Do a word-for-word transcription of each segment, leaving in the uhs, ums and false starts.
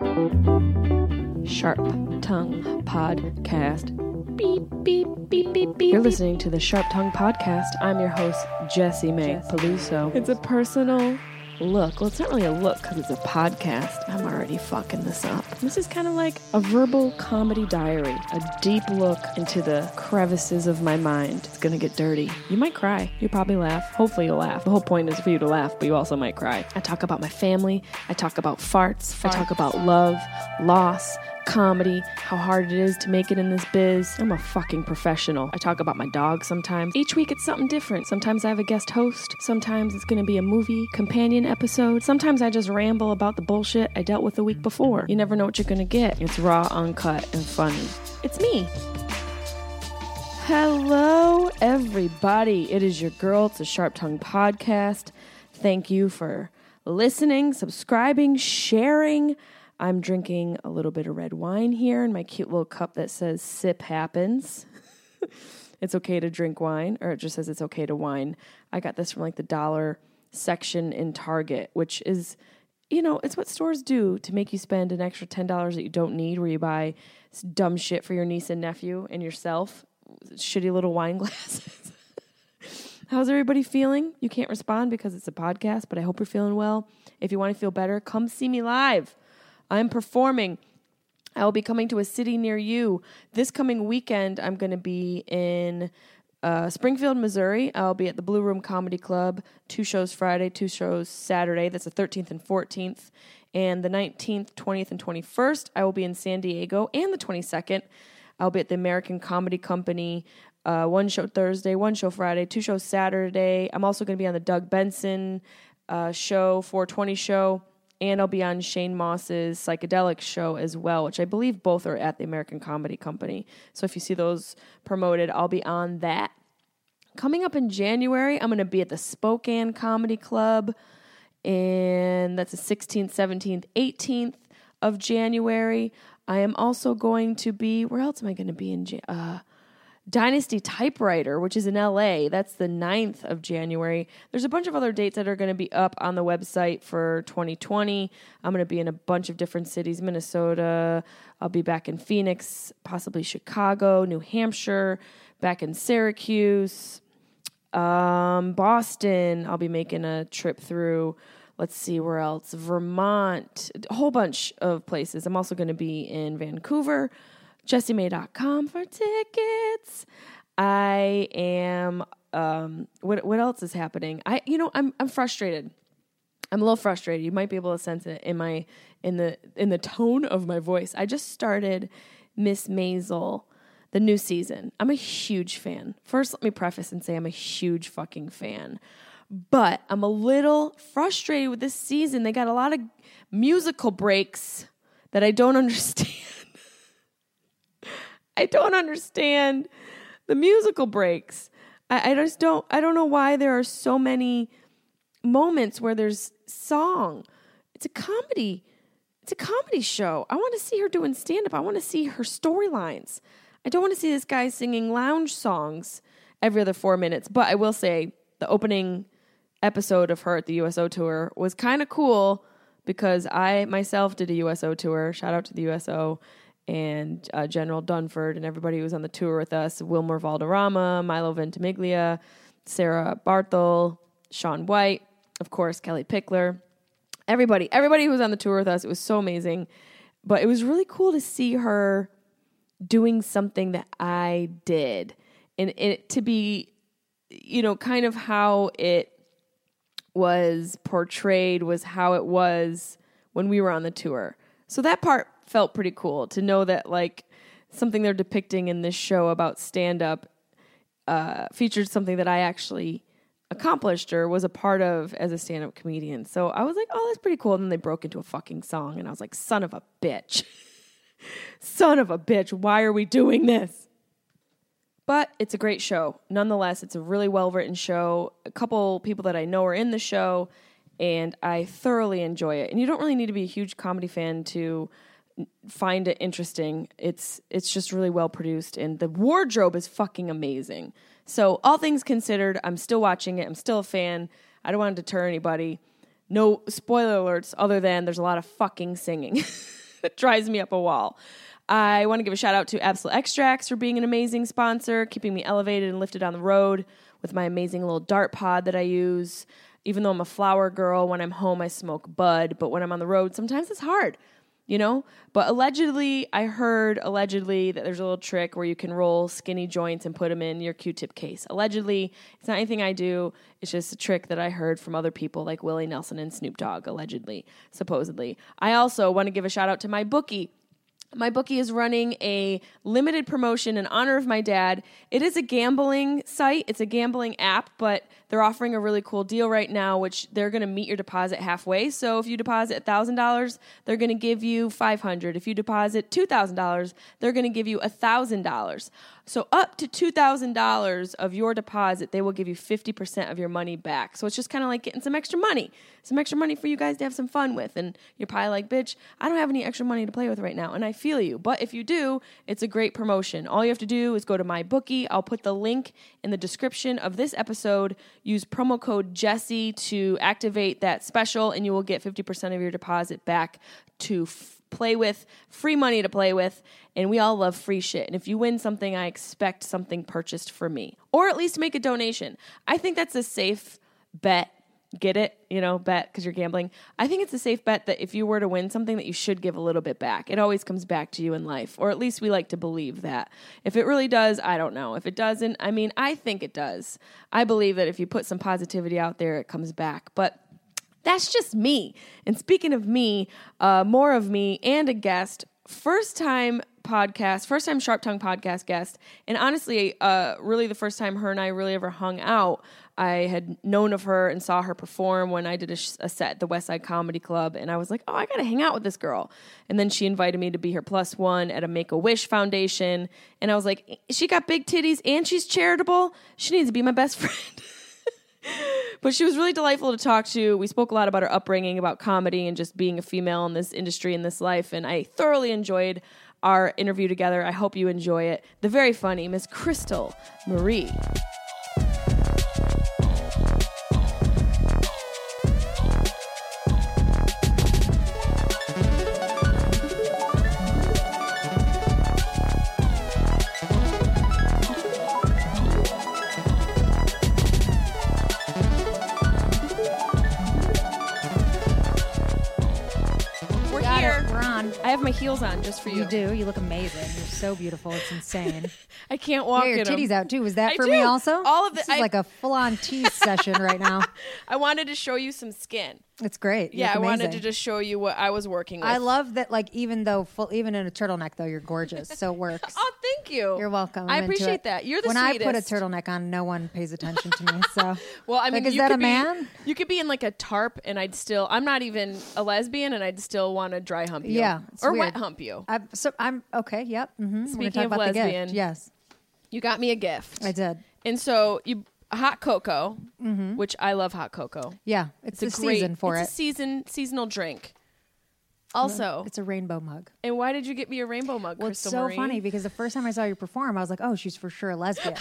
Sharp Tongue Podcast. Beep, beep, beep, beep, beep. You're listening to the Sharp Tongue Podcast. I'm your host, Jessie Mae Peluso. It's a personal look. Well, it's not really a look because it's a podcast. I'm already fucking this up. This is kind of like a verbal comedy diary, a deep look into the crevices of my mind. It's gonna get dirty. You might cry. You probably laugh. Hopefully you'll laugh. The whole point is for you to laugh, but you also might cry. I talk about my family. I talk about farts. farts. I talk about love, loss, comedy, how hard it is to make it in this biz. I'm a fucking professional. I talk about my dog sometimes. Each week it's something different. Sometimes I have a guest host. Sometimes it's gonna be a movie companion episode. Sometimes I just ramble about the bullshit I dealt with the week before. You never know what you're gonna get. It's raw, uncut, and funny. It's me. Hello, everybody. It is your girl. It's a Sharp Tongue Podcast. Thank you for listening, subscribing, sharing. I'm drinking a little bit of red wine here in my cute little cup that says sip happens. It's okay to drink wine, or it just says it's okay to wine. I got this from like the dollar section in Target, which is, you know, it's what stores do to make you spend an extra ten dollars that you don't need, where you buy dumb shit for your niece and nephew and yourself, shitty little wine glasses. How's everybody feeling? You can't respond because it's a podcast, but I hope you're feeling well. If you want to feel better, come see me live. I'm performing. I will be coming to a city near you. This coming weekend, I'm going to be in uh, Springfield, Missouri. I'll be at the Blue Room Comedy Club. Two shows Friday, two shows Saturday. That's the thirteenth and fourteenth. And the nineteenth, twentieth, and twenty-first, I will be in San Diego. And the twenty-second, I'll be at the American Comedy Company. Uh, one show Thursday, one show Friday, two shows Saturday. I'm also going to be on the Doug Benson uh, show, four twenty show. And I'll be on Shane Moss's Psychedelic show as well, which I believe both are at the American Comedy Company. So if you see those promoted, I'll be on that. Coming up in January, I'm going to be at the Spokane Comedy Club, and that's the sixteenth, seventeenth, eighteenth of January. I am also going to be, where else am I going to be in January? Uh, Dynasty Typewriter, which is in L A. That's the ninth of January. There's a bunch of other dates that are going to be up on the website for twenty twenty. I'm going to be in a bunch of different cities, Minnesota. I'll be back in Phoenix, possibly Chicago, New Hampshire, back in Syracuse, um, Boston. I'll be making a trip through, let's see where else, Vermont, a whole bunch of places. I'm also going to be in Vancouver. Jessie Mae dot com for tickets. I am, um, what what else is happening? I, you know, I'm I'm frustrated. I'm a little frustrated. You might be able to sense it in my, in the, in the tone of my voice. I just started Miss Maisel, the new season. I'm a huge fan. First, let me preface and say I'm a huge fucking fan. But I'm a little frustrated with this season. They got a lot of musical breaks that I don't understand. I don't understand the musical breaks. I, I just don't, I don't know why there are so many moments where there's song. It's a comedy. It's a comedy show. I want to see her doing stand-up. I want to see her storylines. I don't want to see this guy singing lounge songs every other four minutes. But I will say the opening episode of her at the U S O tour was kind of cool because I myself did a U S O tour. Shout out to the U S O. And uh, General Dunford and everybody who was on the tour with us, Wilmer Valderrama, Milo Ventimiglia, Sarah Barthel, Sean White, of course, Kelly Pickler, everybody, everybody who was on the tour with us. It was so amazing. But it was really cool to see her doing something that I did. And, and it, to be, you know, kind of how it was portrayed was how it was when we were on the tour. So that part felt pretty cool to know that, like, something they're depicting in this show about stand-up uh, featured something that I actually accomplished or was a part of as a stand-up comedian. So I was like, oh, that's pretty cool. And then they broke into a fucking song, and I was like, son of a bitch. Son of a bitch, why are we doing this? But it's a great show. Nonetheless, it's a really well-written show. A couple people that I know are in the show, and I thoroughly enjoy it. And you don't really need to be a huge comedy fan to find it interesting. It's it's just really well produced, and the wardrobe is fucking amazing. So all things considered, I'm still watching it. I'm still a fan. I don't want to deter anybody. No spoiler alerts other than there's a lot of fucking singing. It drives me up a wall. I want to give a shout out to Absolute Extracts for being an amazing sponsor, keeping me elevated and lifted on the road with my amazing little dart pod that I use. Even though I'm a flower girl, when I'm home I smoke bud, but when I'm on the road, sometimes it's hard, you know? But allegedly, I heard allegedly that there's a little trick where you can roll skinny joints and put them in your Q-tip case. Allegedly, it's not anything I do. It's just a trick that I heard from other people like Willie Nelson and Snoop Dogg, allegedly, supposedly. I also want to give a shout out to my bookie. My bookie is running a limited promotion in honor of my dad. It is a gambling site. It's a gambling app, but they're offering a really cool deal right now, which they're going to meet your deposit halfway. So if you deposit one thousand dollars, they're going to give you five hundred dollars. If you deposit two thousand dollars, they're going to give you one thousand dollars. So up to two thousand dollars of your deposit, they will give you fifty percent of your money back. So it's just kind of like getting some extra money, some extra money for you guys to have some fun with. And you're probably like, bitch, I don't have any extra money to play with right now. And I feel you. But if you do, it's a great promotion. All you have to do is go to my bookie. I'll put the link in the description of this episode. Use promo code Jessie to activate that special, and you will get fifty percent of your deposit back to f- play with, free money to play with, and we all love free shit. And if you win something, I expect something purchased for me, or at least make a donation. I think that's a safe bet. Get it? You know, bet because you're gambling. I think it's a safe bet that if you were to win something that you should give a little bit back. It always comes back to you in life, or at least we like to believe that. If it really does, I don't know. If it doesn't, I mean, I think it does. I believe that if you put some positivity out there, it comes back. But that's just me. And speaking of me, uh, more of me and a guest, first time podcast, first time Sharp Tongue podcast guest. And honestly, uh, really the first time her and I really ever hung out. I had known of her and saw her perform when I did a, sh- a set at the West Side Comedy Club. And I was like, oh, I got to hang out with this girl. And then she invited me to be her plus one at a Make-A-Wish Foundation. And I was like, she got big titties and she's charitable. She needs to be my best friend. But she was really delightful to talk to. We spoke a lot about her upbringing, about comedy, and just being a female in this industry, in this life. And I thoroughly enjoyed our interview together. I hope you enjoy it. The very funny Miss Crystal Marie. I have my heels on just for you. You do. You look amazing. You're so beautiful. It's insane. I can't walk yeah, your in titties them. out too. Was that I for do. me also? All of the, this is I, like a full-on tease session right now. I wanted to show you some skin. It's great. You yeah, I look wanted amazing. to just show you what I was working with. I love that. Like even though full, even in a turtleneck though, you're gorgeous. So it works. Oh, thank you. You're welcome. I I'm into appreciate it. that. You're the when sweetest. I put a turtleneck on, no one pays attention to me. So well, I mean, like, is you that could a be, man? You could be in like a tarp, and I'd still. I'm not even a lesbian, and I'd still want to dry hump you. Yeah, it's or weird. wet hump you. I've, so I'm okay. Yep. Mm-hmm. Speaking talk of about lesbian, the gift. Yes, you got me a gift. I did. And so you hot cocoa, mm-hmm. which I love hot cocoa. Yeah, it's, It's the a great, season for it's it. a season seasonal drink. Also, It's a rainbow mug. and why did you get me a rainbow mug, Well, it's Crystal so Marie? funny because the first time I saw you perform, I was like, oh, she's for sure a lesbian.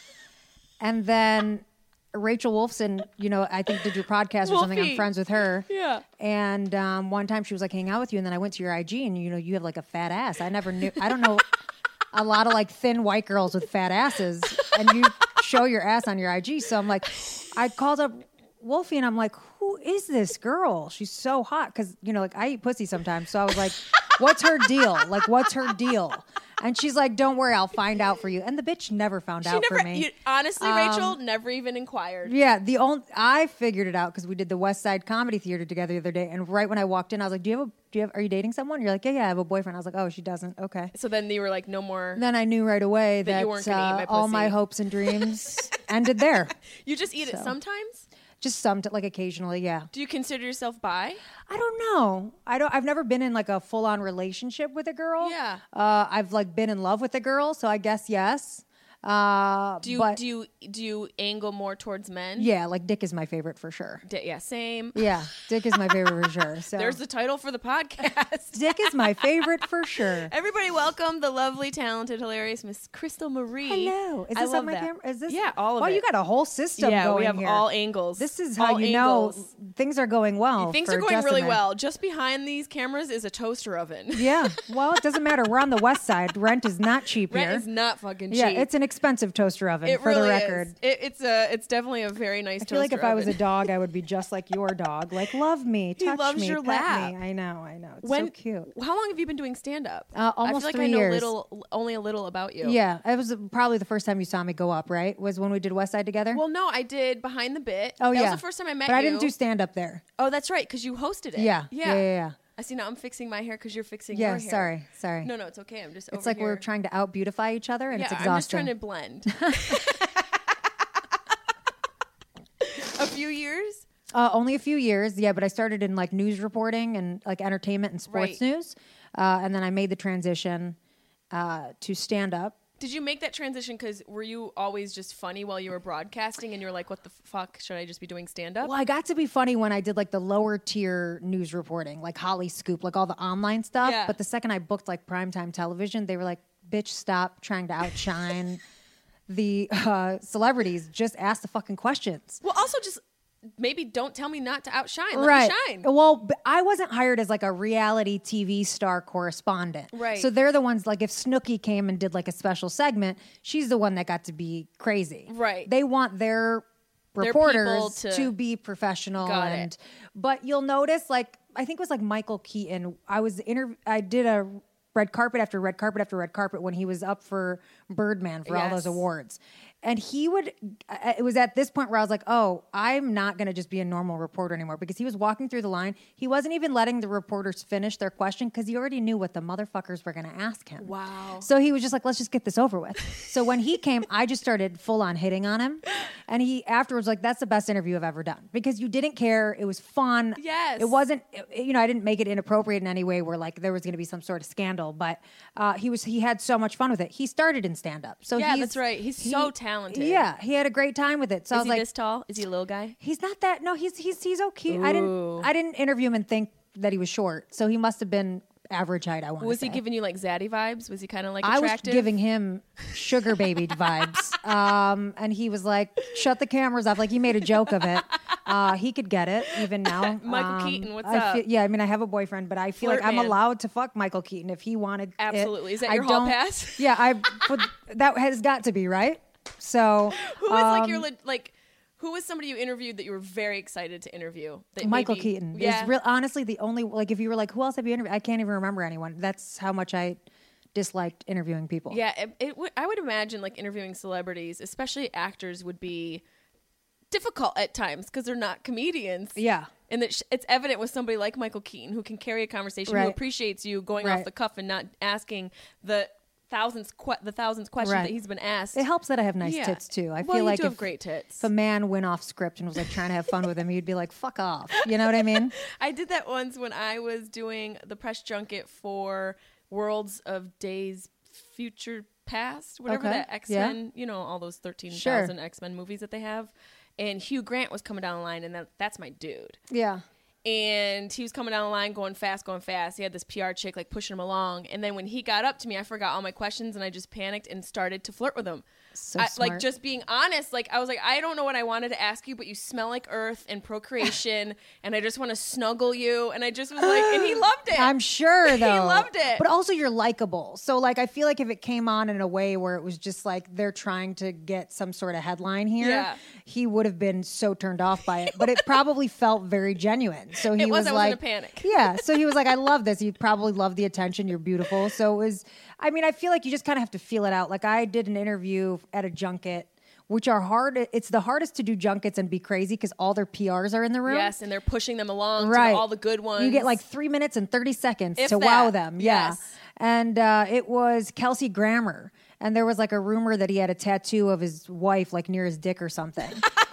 And then Rachel Wolfson, you know, I think did your podcast or something. Wolfie. I'm friends with her. Yeah. And um, one time she was like hanging out with you, and then I went to your I G, and you know, you have like a fat ass. I never knew. I don't know a lot of like thin white girls with fat asses, and you show your ass on your I G. So I'm like, I called up Wolfie, and I'm like, who is this girl? She's so hot because you know, like I eat pussy sometimes. So I was like, what's her deal? Like, what's her deal? And she's like, don't worry, I'll find out for you. And the bitch never found She out never, for me. you, honestly, Um, Rachel never even inquired. Yeah, the only I figured it out because we did the West Side Comedy Theater together the other day, and right when I walked in, I was like, "Do you have a? Do you have? Are you dating someone?" You're like, "Yeah, yeah, I have a boyfriend." I was like, "Oh, she doesn't." Okay. So then you were like, no more. Then I knew right away That that, you weren't gonna eat uh, my all my pussy. hopes and dreams ended there. You just eat it So. sometimes? Just some, like occasionally, yeah. Do you consider yourself bi? I don't know. I don't. I've never been in like a full on relationship with a girl. Yeah. Uh, I've like been in love with a girl, so I guess yes. Uh, Do you but do you do you angle more towards men? yeah, like Dick is my favorite for sure. D- yeah, same. Yeah, Dick is my favorite for sure. So There's the title for the podcast. Dick is my favorite for sure. Everybody, welcome the lovely, talented, hilarious Miss Crystal Marie. Hello. Is I this love on my that. camera? Is this? Yeah, all of wow, it. you got a whole system Yeah, going we have here. all angles. This is how All you angles. know things are going well. Things for are going Jess really and I. well. Just behind these cameras is a toaster oven. Yeah. Well, it doesn't matter. We're on the west side. Rent is not cheap Rent here. is not fucking cheap. Yeah, it's an expensive toaster oven. it for really the record. is. It, it's a. It's definitely a very nice. I feel like toaster if I was a oven. dog, I would be just like your dog. Like, love me, He touch loves me, your pet lap. me. I know, I know. It's when, so cute. How long have you been doing stand up? Uh, almost I feel like three I know years. little, only a little about you. Yeah, it was probably the first time you saw me go up, right? Was when we did West Side together? Well, no, I did behind the bit. oh, that yeah. was the first time I met But you. I didn't do stand up there. Oh, that's right, because you hosted it. Yeah. yeah, Yeah, yeah, yeah. I see. Now I'm fixing my hair because you're fixing Yeah, your hair. sorry, sorry. No, no, it's okay. I'm just. It's over like here. we're trying to out beautify each other, and Yeah, it's I'm just exhausting. trying to blend. A few years. Uh, only a few years, yeah. But I started in like news reporting and like entertainment and sports Right. news, uh, and then I made the transition uh, to stand up. Did you make that transition because were you always just funny while you were broadcasting and you're like, what the fuck should I just be doing stand up? Well, I got to be funny when I did like the lower tier news reporting, like Holly Scoop, like all the online stuff. Yeah. But the second I booked like primetime television, they were like, bitch, stop trying to outshine the uh, celebrities. Just ask the fucking questions. Well, also just maybe don't tell me not to outshine. Let Right. me shine. Well, but I wasn't hired as like a reality T V star correspondent. Right. So they're the ones like if Snooki came and did like a special segment, she's the one that got to be crazy. Right. They want their Their reporters people to, to- be professional Got it. and but you'll notice like I think it was like Michael Keaton. I was inter- I did a red carpet after red carpet after red carpet when he was up for Birdman for all Yes. those awards. And he would, uh, it was at this point where I was like, oh, I'm not going to just be a normal reporter anymore because he was walking through the line. He wasn't even letting the reporters finish their question because he already knew what the motherfuckers were going to ask him. Wow. So he was just like, let's just get this over with. So when he came, I just started full on hitting on him. And he afterwards like, that's the best interview I've ever done because you didn't care. It was fun. Yes. It wasn't, you know, I didn't make it inappropriate in any way where like there was going to be some sort of scandal, but uh, he was, he had so much fun with it. He started in stand up. So Yeah, he's, that's right. He's he- so talented. Yeah. He had a great time with it. So I Is was he like, this tall? Is he a little guy? he's not that, no, he's, he's, he's okay. I Ooh. didn't, I didn't interview him and think that he was short. So he must have been average height. I want Was to he say. giving you like zaddy vibes? Was he kind of like I was attractive? giving him sugar baby vibes. Um, and he was like, shut the cameras off. Like he made a joke of it. Uh, he could get it even now. Michael Um, Keaton, what's I up? Feel, yeah, I mean, I have a boyfriend, but I feel Flirt like I'm man. allowed to fuck Michael Keaton if he wanted it. Absolutely. Is that I your hall don't- pass? Yeah, I. But that has got to be right. So Who was like um, your le- like? Who was somebody you interviewed that you were very excited to interview? That Michael maybe- Keaton Yeah. is real. Honestly, the only like if you were like, who else have you interviewed? I can't even remember anyone. That's how much I disliked interviewing people. Yeah, it, it would. I would imagine like interviewing celebrities, especially actors, would be difficult at times because they're not comedians. Yeah. And that sh- it's evident with somebody like Michael Keaton who can carry a conversation, who Right. appreciates you going Right. off the cuff and not asking the thousands que- the thousands questions Right. that he's been asked. It helps that I have nice Yeah. tits too. I Well, feel you like do have if, great tits. if a man went off script and was like trying to have fun with him, you'd be like, "Fuck off." You know what I mean? I did that once when I was doing the press junket for Worlds of Days Future Past, whatever Okay. that X Men, you know, all those thirteen thousand X Men movies that they have. And Hugh Grant was coming down the line, and that, that's my dude. Yeah. And he was coming down the line, going fast, going fast. He had this P R chick like pushing him along. And then when he got up to me, I forgot all my questions, and I just panicked and started to flirt with him. So I, smart. like just being honest, like I was like, I don't know what I wanted to ask you, but you smell like earth and procreation, and I just want to snuggle you. And I just was like, and he loved it. I'm sure though. He loved it. But also you're likable. So like I feel like if it came on in a way where it was just like they're trying to get some sort of headline here, Yeah. he would have been so turned off by it. But it probably felt very genuine. So he It was, was I like wasn't a panic. Yeah. So he was like, I love this. You probably love the attention. You're beautiful. So it was I mean, I feel like you just kind of have to feel it out. Like I did an interview at a junket, which are hard. It's the hardest to do junkets and be crazy because all their P Rs are in the room. Yes, and they're pushing them along Right. to all the good ones. You get like three minutes and thirty seconds If to wow that. them. Yeah. Yes. And uh, it was Kelsey Grammer. And there was like a rumor that he had a tattoo of his wife like near his dick or something.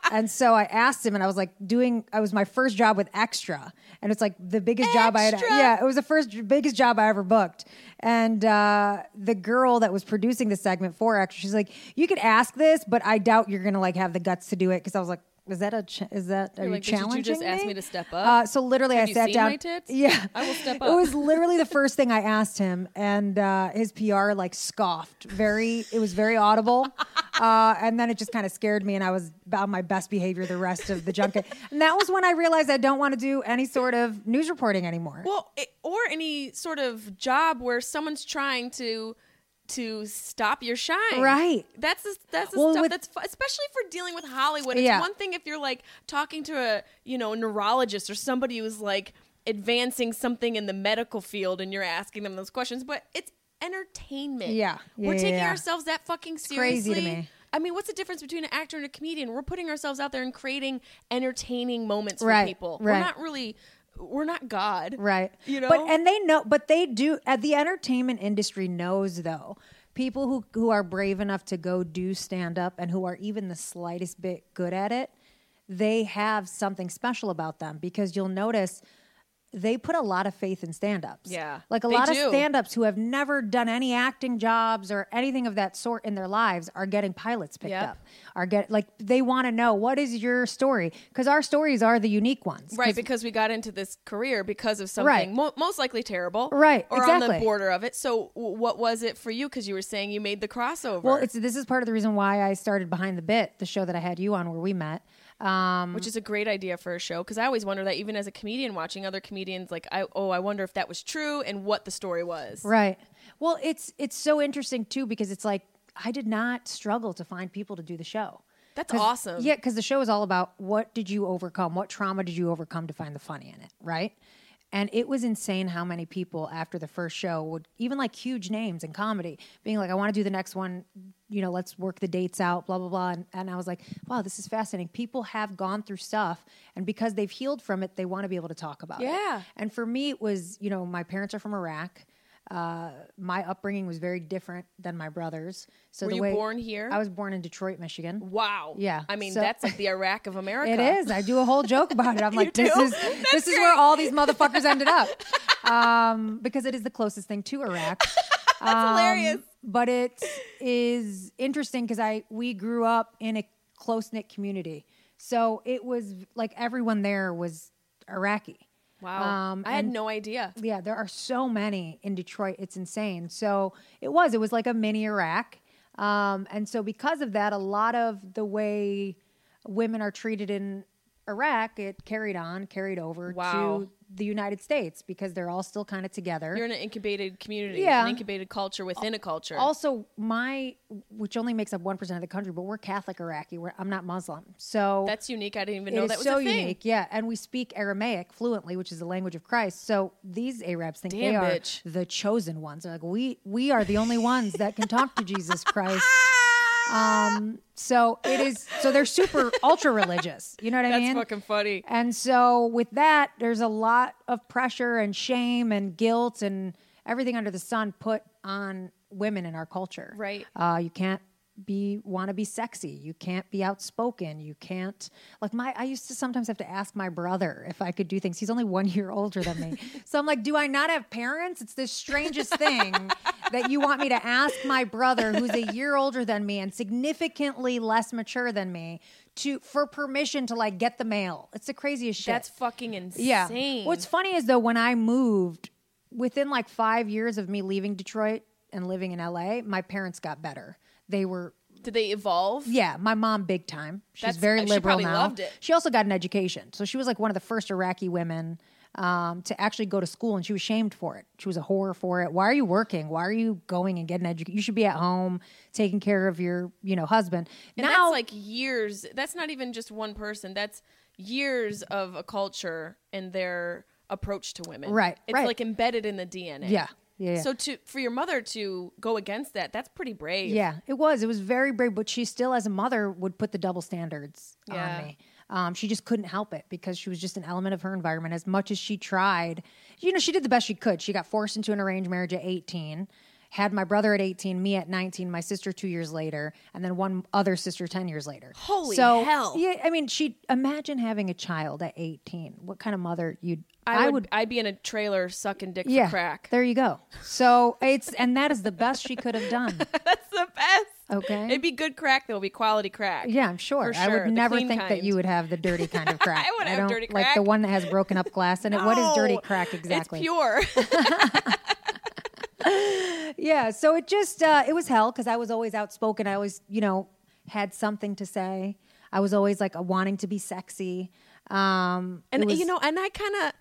And so I asked him, and I was like doing, I was my first job with Extra. And it's like the biggest job I had. Extra? Yeah, it was the first biggest job I ever booked. And uh, the girl that was producing the segment for Extra, she's like, you could ask this, but I doubt you're going to like have the guts to do it. Because I was like, is that a, ch- is that, are You're you like, did challenging you just ask me? me to step up? Uh, so literally Have I you sat seen down. my tits? Yeah. I will step It up. was literally the first thing I asked him. And uh, his P R like scoffed. Very, it was very audible. Uh, and then it just kind of scared me, and I was on my best behavior the rest of the junket. And that was when I realized I don't want to do any sort of news reporting anymore. Well, it, or any sort of job where someone's trying to to stop your shine. Right. That's the, that's the Well, stuff with- that's fu- especially for dealing with Hollywood. It's Yeah. one thing if you're like talking to a, you know, neurologist or somebody who's like advancing something in the medical field and you're asking them those questions, but it's entertainment. Yeah. Yeah, We're yeah, taking yeah. ourselves that fucking crazy seriously. to me. I mean, what's the difference between an actor and a comedian? We're putting ourselves out there and creating entertaining moments for Right, people. right. We're not really we're not God. Right. You know? But and they know but they do uh, the entertainment industry knows though. People who who are brave enough to go do stand up and who are even the slightest bit good at it, they have something special about them because you'll notice they put a lot of faith in stand-ups. Yeah, Like a they lot do. of stand-ups who have never done any acting jobs or anything of that sort in their lives are getting pilots picked Yep. up. Are get like they want to know what is your story because our stories are the unique ones. Right, 'Cause- because we got into this career because of something Right. mo- most likely terrible. Right, Or on exactly. the border of it. So w- what was it for you? Because you were saying you made the crossover. Well, it's this is part of the reason why I started Behind the Bit, the show that I had you on where we met. Um, which is a great idea for a show because I always wonder that even as a comedian watching other comedians, like, I oh, I wonder if that was true and what the story was. right. Well, it's it's so interesting too because it's like I did not struggle to find people to do the show. That's 'Cause- awesome. Yeah, because the show is all about what did you overcome? What trauma did you overcome to find the funny in it, right? And it was insane how many people after the first show would, even like huge names in comedy, being like, I want to do the next one, you know, let's work the dates out, blah, blah, blah. And, and I was like, wow, this is fascinating. People have gone through stuff, and because they've healed from it, they want to be able to talk about it. Yeah. And for me, it was, you know, my parents are from Iraq. Uh, my upbringing was very different than my brother's. So Were the you way born here? I was born in Detroit, Michigan. Wow. Yeah, I mean, so- that's like the Iraq of America. It is. I do a whole joke about it. I'm like, You this do? is That's this is great. where all these motherfuckers ended up, um, because it is the closest thing to Iraq. That's hilarious. But it is interesting because I we grew up in a close knit community, so it was like everyone there was Iraqi. Wow. Um, I had and- no idea. Yeah, there are so many in Detroit. It's insane. So it was. It was like a mini Iraq. Um, and so because of that, a lot of the way women are treated in Iraq, it carried on, carried over Wow. to the United States because they're all still kind of together. You're in an incubated community, Yeah. an incubated culture within a culture. Also, my, which only makes up one percent of the country, but we're Catholic Iraqi. We're, I'm not Muslim. So That's unique. I didn't even it know is that was so a thing. unique, yeah. And we speak Aramaic fluently, which is the language of Christ. So these Arabs think they Damn, are bitch. the chosen ones. They're like, we we are the only ones that can talk to Jesus Christ. Um, so it is. So they're super ultra religious. You know what I That's mean? fucking funny. And so with that, there's a lot of pressure and shame and guilt and everything under the sun put on women in our culture. Right. Uh, you can't be want to be sexy. You can't be outspoken. You can't like my. I used to sometimes have to ask my brother if I could do things. He's only one year older than me, so I'm like, do I not have parents? It's the strangest thing that you want me to ask my brother, who's a year older than me and significantly less mature than me, to for permission to like get the mail. It's the craziest shit. That's fucking insane. Yeah. What's funny is though, when I moved, within like five years of me leaving Detroit and living in L A, my parents got better. They were, Did they evolve? yeah, my mom big time. She's That's- very she liberal probably now. loved it. She also got an education, so she was like one of the first Iraqi women um, to actually go to school, and she was shamed for it. She was a whore for it. Why are you working? Why are you going and getting education? You should be at home taking care of your, you know, husband. And now, that's like years. That's not even just one person. That's years of a culture and their approach to women. Right, It's right. like embedded in the D N A. yeah, yeah, yeah. So to for your mother to go against that, that's pretty brave. Yeah, it was. It was very brave, but she still, as a mother, would put the double standards Yeah. on me. Um, she just couldn't help it because she was just an element of her environment. As much as she tried, you know, she did the best she could. She got forced into an arranged marriage at eighteen. had my brother at eighteen, me at nineteen, my sister two years later, and then one other sister ten years later. Holy so, hell. Yeah, I mean, she imagine having a child at eighteen. What kind of mother you'd I, I would I'd be in a trailer sucking dick yeah, for crack. There you go. So it's and that is the best she could have done. That's the best. Okay. It'd be good crack though, it'd be quality crack. Yeah, I'm sure. For I sure. would The never clean think kind. that you would have the dirty kind of crack. I would have don't dirty like crack. the one that has broken up glass in it. No, What is dirty crack exactly? It's pure. Yeah, so it just uh, it was hell because I was always outspoken. I always, you know, had something to say. I was always like wanting to be sexy. Um, and it was- you know, and I kind of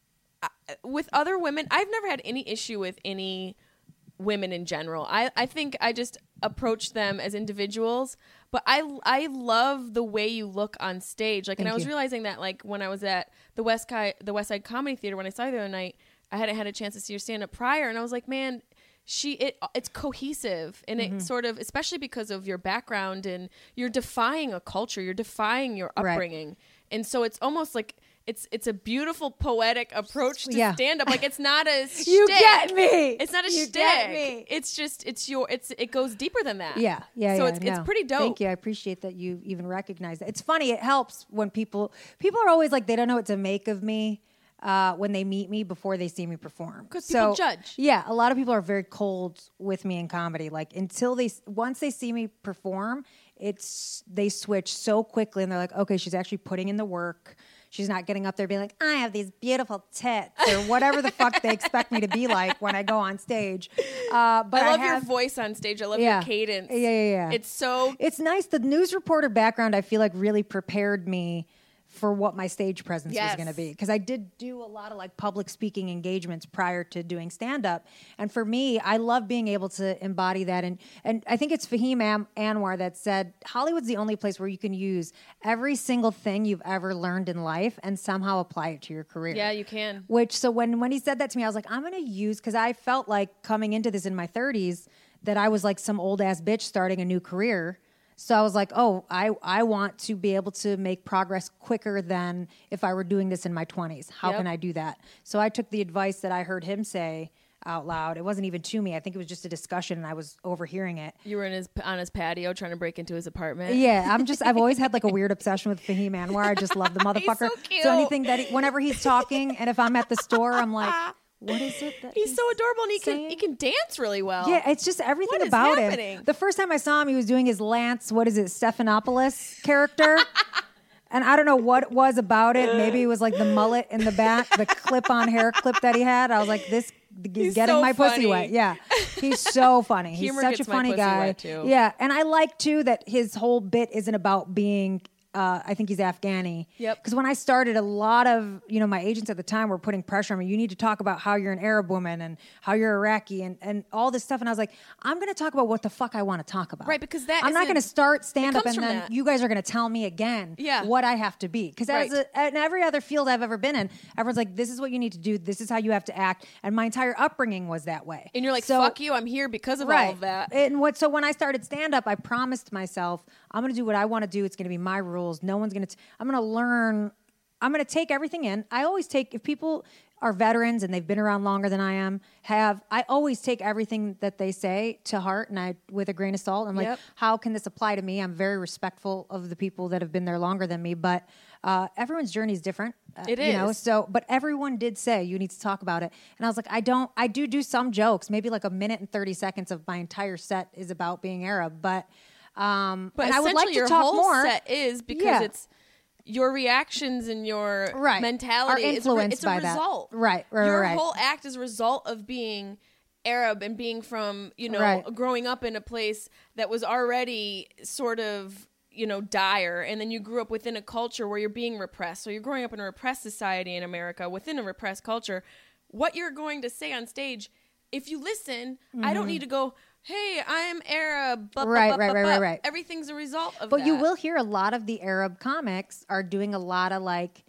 uh, with other women, I've never had any issue with any women in general. I, I think I just approach them as individuals, but I, I love the way you look on stage. Like, Thank and I was you. realizing that like when I was at the West Side, the West Side Comedy Theater, when I saw you the other night, I hadn't had a chance to see her stand up prior. And I was like, man, she, it, it's cohesive and Mm-hmm. it sort of, especially because of your background and you're defying a culture, you're defying your Right. upbringing. And so it's almost like, It's it's a beautiful poetic approach to Yeah. stand up. Like it's not a You shtick. get me. It's not a You shtick. get me. It's just it's your it's it goes deeper than that. Yeah, yeah, So yeah. it's no. it's pretty dope. Thank you. I appreciate that you even recognize that. It's funny. It helps when people people are always like they don't know what to make of me uh, when they meet me before they see me perform. 'Cause people judge. Yeah, a lot of people are very cold with me in comedy. Like until they once they see me perform, it's they switch so quickly and they're like, okay, she's actually putting in the work. She's not getting up there being like, I have these beautiful tits or whatever the fuck they expect me to be like when I go on stage. Uh, but I love I have, your voice on stage. I love Yeah. your cadence. Yeah, yeah, yeah. It's so It's nice. The news reporter background, I feel like, really prepared me for what my stage presence Yes. was going to be. Because I did do a lot of like public speaking engagements prior to doing stand up. And for me, I love being able to embody that. And, and I think it's Fahim Am- Anwar that said, Hollywood's the only place where you can use every single thing you've ever learned in life and somehow apply it to your career. yeah, you can. Which, so when, when he said that to me, I was like, I'm going to use, because I felt like coming into this in my thirties that I was like some old ass bitch starting a new career. So I was like, oh, I, I want to be able to make progress quicker than if I were doing this in my twenties. How Yep. can I do that? So I took the advice that I heard him say out loud. It wasn't even to me. I think it was just a discussion and I was overhearing it. You were in his on his patio trying to break into his apartment. Yeah, I'm just, I've always had like a weird obsession with Fahim Anwar. I just love the motherfucker. so cute. anything that, he, whenever he's talking and if I'm at the store, I'm like, what is it that He's so adorable and he can saying? he can dance really well. Yeah, it's just everything What is about happening? him. The first time I saw him, he was doing his Lance, what is it, Stephanopoulos character. And I don't know what it was about it. Maybe it was like the mullet in the back, the clip-on hair clip that he had. I was like, this is He's getting so my funny. pussy wet. Yeah, he's so funny. He's Humor such a gets my funny pussy guy. wet, too. Yeah, and I like too that his whole bit isn't about being. Uh, I think he's Afghani. Yep. Because when I started, a lot of you know my agents at the time were putting pressure on me. You need to talk about how you're an Arab woman and how you're Iraqi and, and all this stuff. And I was like, I'm going to talk about what the fuck I want to talk about. Right, because that I'm not isn't- going to start stand up comes and from then that. you guys are going to tell me again Yeah. what I have to be. Because Right. as a, in every other field I've ever been in, everyone's like, this is what you need to do. This is how you have to act. And my entire upbringing was that way. And you're like, So- fuck you, I'm here because of right. all of that. And what? So when I started stand up, I promised myself I'm going to do what I want to do. It's going to be my rules. No one's going to. I'm going to learn. I'm going to take everything in. I always take if people are veterans and they've been around longer than I am. Have I always take everything that they say to heart and I with a grain of salt. I'm like, Yep. how can this apply to me? I'm very respectful of the people that have been there longer than me, but uh, everyone's journey is different. Uh, It you know, is. so, but everyone did say you need to talk about it, and I was like, I don't. I do do some jokes, maybe like a minute and thirty seconds of my entire set is about being Arab, but um, But and I would essentially like to your talk whole more. set is because Yeah. it's your reactions and your Right. mentality Are is a re- influenced it's a by that. result. Right, right, Your right. whole act is a result of being Arab and being from, you know, Right. growing up in a place that was already sort of, you know, dire, and then you grew up within a culture where you're being repressed. So you're growing up in a repressed society in America within a repressed culture. What you're going to say on stage, if you listen, I don't need to go, hey, I'm Arab. Bup, bup, Right, bup, right, bup, right, bup. right, right. Everything's a result of But that. you will hear a lot of the Arab comics are doing a lot of like,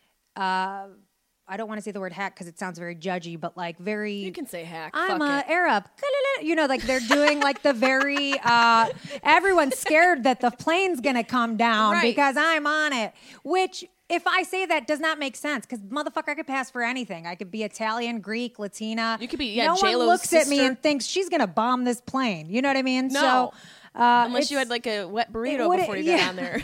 uh, I don't want to say the word hack because it sounds very judgy, but like very. You can say hack. I'm Fuck a it. Arab. You know, like they're doing like the very, uh, everyone's scared that the plane's going to come down Right. because I'm on it, which if I say that does not make sense, because motherfucker, I could pass for anything. I could be Italian, Greek, Latina. You could be, yeah, no J-Lo's one looks sister. at me and thinks she's gonna bomb this plane. You know what I mean? No. So, uh, Unless you it's- had like a wet burrito before you yeah. got on there.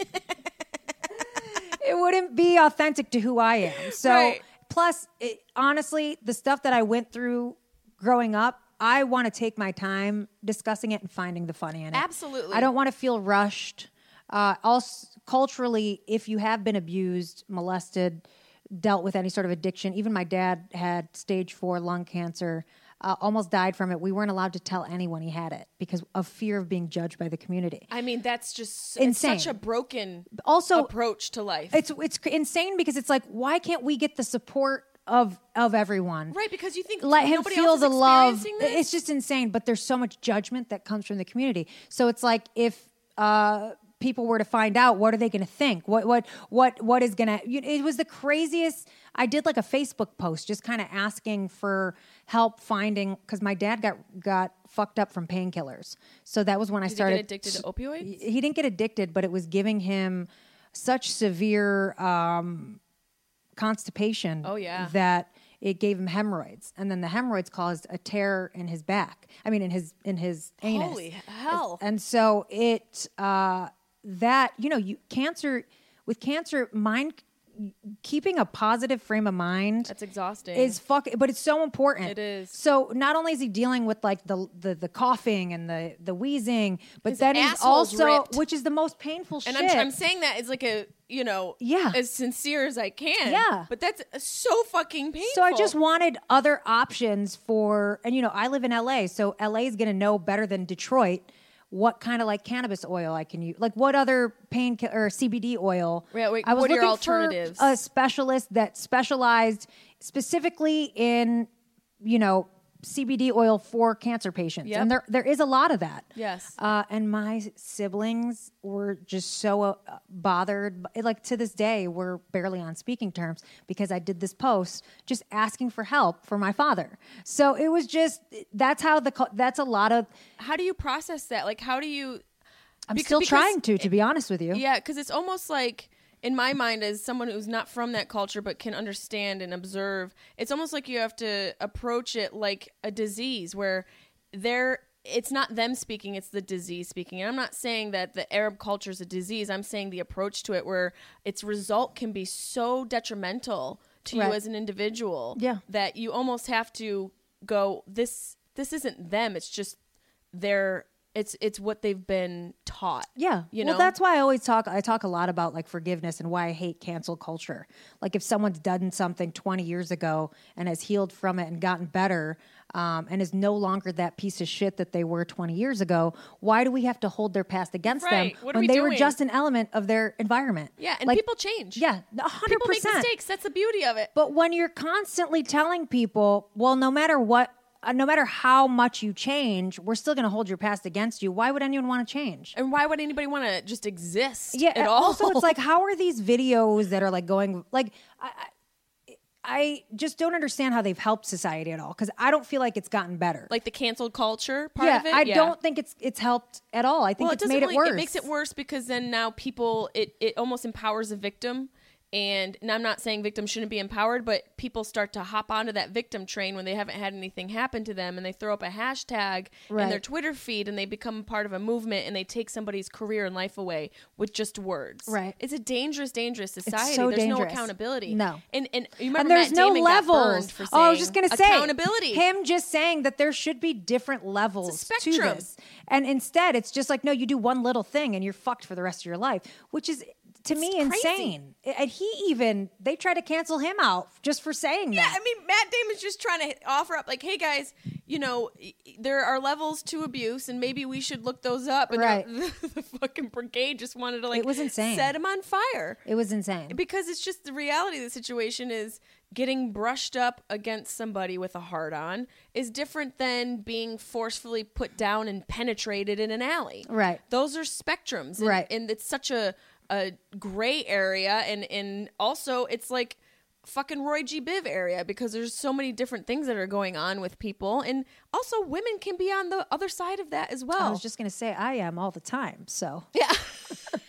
It wouldn't be authentic to who I am. So, Right. plus, it, honestly, the stuff that I went through growing up, I want to take my time discussing it and finding the funny in it. Absolutely. I don't want to feel rushed. Uh, also, culturally, if you have been abused, molested, dealt with any sort of addiction, even my dad had stage four lung cancer, uh, almost died from it. We weren't allowed to tell anyone he had it because of fear of being judged by the community. I mean, that's just Insane. It's such a broken Also, approach to life. It's it's cr- insane because it's like, why can't we get the support of of everyone? Right, because you think Let him nobody feel else is the love. experiencing this? It's just insane. But there's so much judgment that comes from the community. So it's like if uh, people were to find out, what are they going to think? What what what what is going to? It was the craziest. I did like a Facebook post, just kind of asking for help finding, because my dad got got fucked up from painkillers. So that was when I Did started he get addicted to opioids? He didn't get addicted, but it was giving him such severe um, constipation. Oh, yeah. That it gave him hemorrhoids, and then the hemorrhoids caused a tear in his back. I mean, in his in his anus. Holy hell. And so it uh, that you know you cancer with cancer mind keeping a positive frame of mind. That's exhausting. Is fuck, but it's so important. It is. So not only is he dealing with like the the, the coughing and the the wheezing, but His then he's asshole's also, ripped. which is the most painful and shit. I'm, I'm saying that as like a, you know, Yeah. as sincere as I can. Yeah. But that's so fucking painful. So I just wanted other options for, and you know, I live in L A, so L A is going to know better than Detroit what kind of like cannabis oil I can use, like what other pain ki- or C B D oil. Yeah, wait, I was what are your looking for alternatives? a specialist that specialized specifically in, you know, C B D oil for cancer patients, Yep. and there there is a lot of that. Yes. Uh, and my siblings were just so uh, bothered. Like to this day, we're barely on speaking terms because I did this post just asking for help for my father. So it was just that's how the co- that's a lot of. How do you process that? Like, how do you? I'm Bec- still because- trying to, to be honest with you. Yeah, because it's almost like, in my mind, as someone who's not from that culture but can understand and observe, it's almost like you have to approach it like a disease where they're, it's not them speaking, it's the disease speaking. And I'm not saying that the Arab culture is a disease. I'm saying the approach to it where its result can be so detrimental to Right. you as an individual Yeah. that you almost have to go, this this isn't them. It's just their, it's it's what they've been taught. Yeah. You well, know? that's why I always talk, I talk a lot about like forgiveness and why I hate cancel culture. Like if someone's done something twenty years ago and has healed from it and gotten better um, and is no longer that piece of shit that they were twenty years ago, why do we have to hold their past against Right. them What are when we they were doing? just an element of their environment? Yeah, and Like, people change. Yeah, one hundred People make percent. mistakes. That's the beauty of it. But when you're constantly telling people, well, no matter what, uh, no matter how much you change, we're still going to hold your past against you. Why would anyone want to change? And why would anybody want to just exist Yeah. at all? Also, it's like, how are these videos that are like going like I, I, I just don't understand how they've helped society at all because I don't feel like it's gotten better. like the canceled culture part yeah, of it. I yeah. don't think it's it's helped at all. I think Well, it it's doesn't made really, it worse. It makes it worse because then now people, it, it almost empowers a victim. And, and I'm not saying victims shouldn't be empowered, but people start to hop onto that victim train when they haven't had anything happen to them, and they throw up a hashtag in Right. their Twitter feed, and they become part of a movement, and they take somebody's career and life away with just words. Right. It's a dangerous, dangerous society. so There's no dangerous. accountability. No. And and you remember And there's Matt no Damon got burned levels. for Oh, I was saying just gonna say accountability. Him just saying that there should be different levels It's a to spectrum. this, and instead it's just like no, you do one little thing and you're fucked for the rest of your life, which is to me It's crazy. insane. And he even they try to cancel him out just for saying Yeah, that. I mean, Matt Damon's just trying to offer up, like, hey, guys, you know, y- there are levels to abuse, and maybe we should look those up. And Right. the, the fucking brigade just wanted to, like, It was insane. set him on fire. It was insane. Because it's just the reality of the situation is getting brushed up against somebody with a hard on is different than being forcefully put down and penetrated in an alley. Right. Those are spectrums. And, Right. And it's such a, a gray area. And, and also it's like fucking Roy G. Biv area because there's so many different things that are going on with people. And also women can be on the other side of that as well. I was just gonna say I am all the time. So yeah.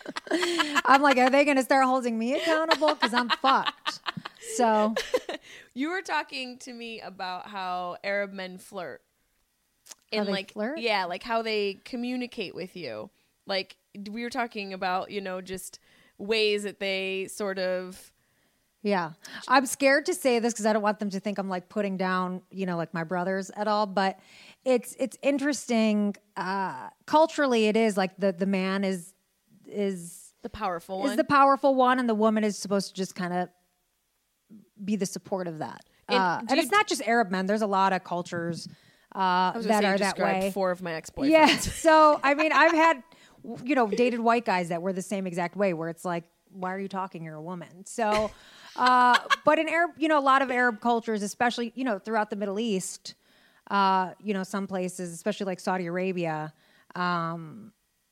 I'm like, are they going to start holding me accountable? Because I'm fucked. So you were talking to me about how Arab men flirt. How and they like, flirt? yeah, like how they communicate with you. Like we were talking about, you know, just ways that they sort of. Yeah. I'm scared to say this because I don't want them to think I'm like putting down, you know, like my brothers at all. But it's it's interesting. Uh, culturally, it is like the, the man is is The powerful is one. the powerful one, and the woman is supposed to just kind of be the support of that. And Uh, do and you- it's not just Arab men. There's a lot of cultures uh, I was gonna that say you are that described way. four of my ex-boyfriends. Yeah. So, I mean, I've had, you know, dated white guys that were the same exact way where it's like, why are you talking? You're a woman. So, uh, but in Arab, you know, a lot of Arab cultures, especially, you know, throughout the Middle East, uh, you know, some places, especially like Saudi Arabia, um,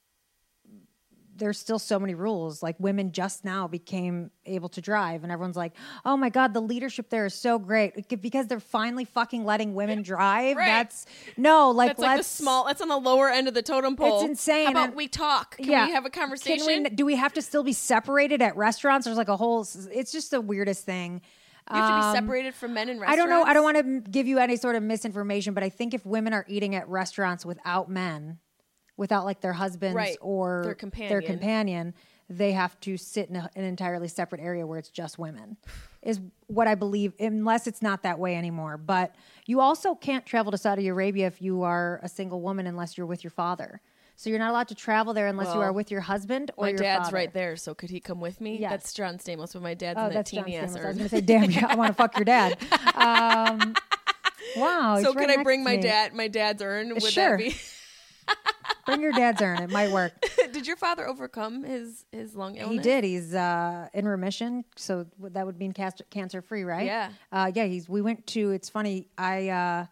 there's still so many rules. Like women just now became able to drive, and everyone's like, "Oh my god, the leadership there is so great because they're finally fucking letting women drive." Right. That's no, like That's like the let's small. That's on the lower end of the totem pole. It's insane. How about And- we talk? Can yeah. we have a conversation? Can we, do we have to still be separated at restaurants? There's like a whole. It's just the weirdest thing. You have to be Um, separated from men in I restaurants. don't know. I don't want to give you any sort of misinformation, but I think if women are eating at restaurants without men, without like their husbands Right. or Their companion. their companion, they have to sit in a, an entirely separate area where it's just women, is what I believe, unless it's not that way anymore. But you also can't travel to Saudi Arabia if you are a single woman unless you're with your father. So you're not allowed to travel there unless you Well, are with your husband or My your dad's father. right there, so could he come with me? Yes. That's John Stamos, but my dad's Oh, in that that's John teeny ass Stamos. I was urn. going to say, damn, yeah, I want to fuck your dad. Um, wow. he's So right could I next bring to my me. dad, my dad's urn? Would Sure. that be? Bring your dad's urn. It might work. Did your father overcome his his lung illness? He did. He's uh, in remission, so that would mean cancer free, right? Yeah. Uh, yeah. He's. We went to. It's funny. I uh,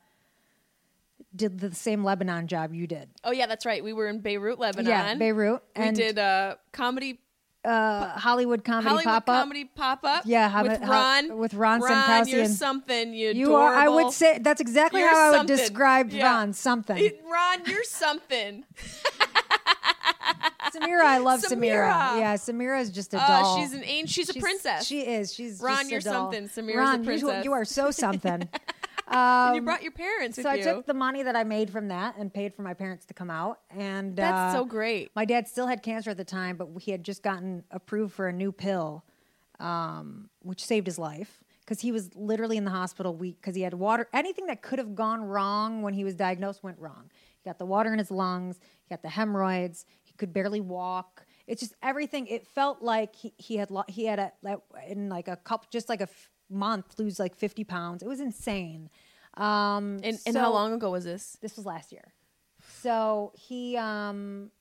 did the same Lebanon job you did. Oh yeah, that's right. We were in Beirut, Lebanon. Yeah, Beirut. We And did a comedy uh, Hollywood comedy Hollywood pop up. comedy pop up. Yeah, how with mu- how- Ron. with Ron Ron, Sankowski you're and- something. You You are. I would adorable. say that's exactly You're how I would something. describe Yeah. Ron. Something. It- Ron, you're something. Samira, I love Samira. Samira. Yeah, Samira is just a Uh, doll. she's an angel. She's a princess. She is. She's Ron, just a you're doll. something. Samira's a Ron, you- princess. You, are so something. and you brought your parents with so I you. took the money that I made from that and paid for my parents to come out. And That's uh, so great. My dad still had cancer at the time, but he had just gotten approved for a new pill, um, which saved his life because he was literally in the hospital week because he had water. Anything that could have gone wrong when he was diagnosed went wrong. He got the water in his lungs. He got the hemorrhoids. He could barely walk. It's just everything. It felt like he, he had lo- he had a in like a couple just like a f- month lose like fifty pounds. It was insane. Um, And, and so- how long ago was this? This was last year. So he, um,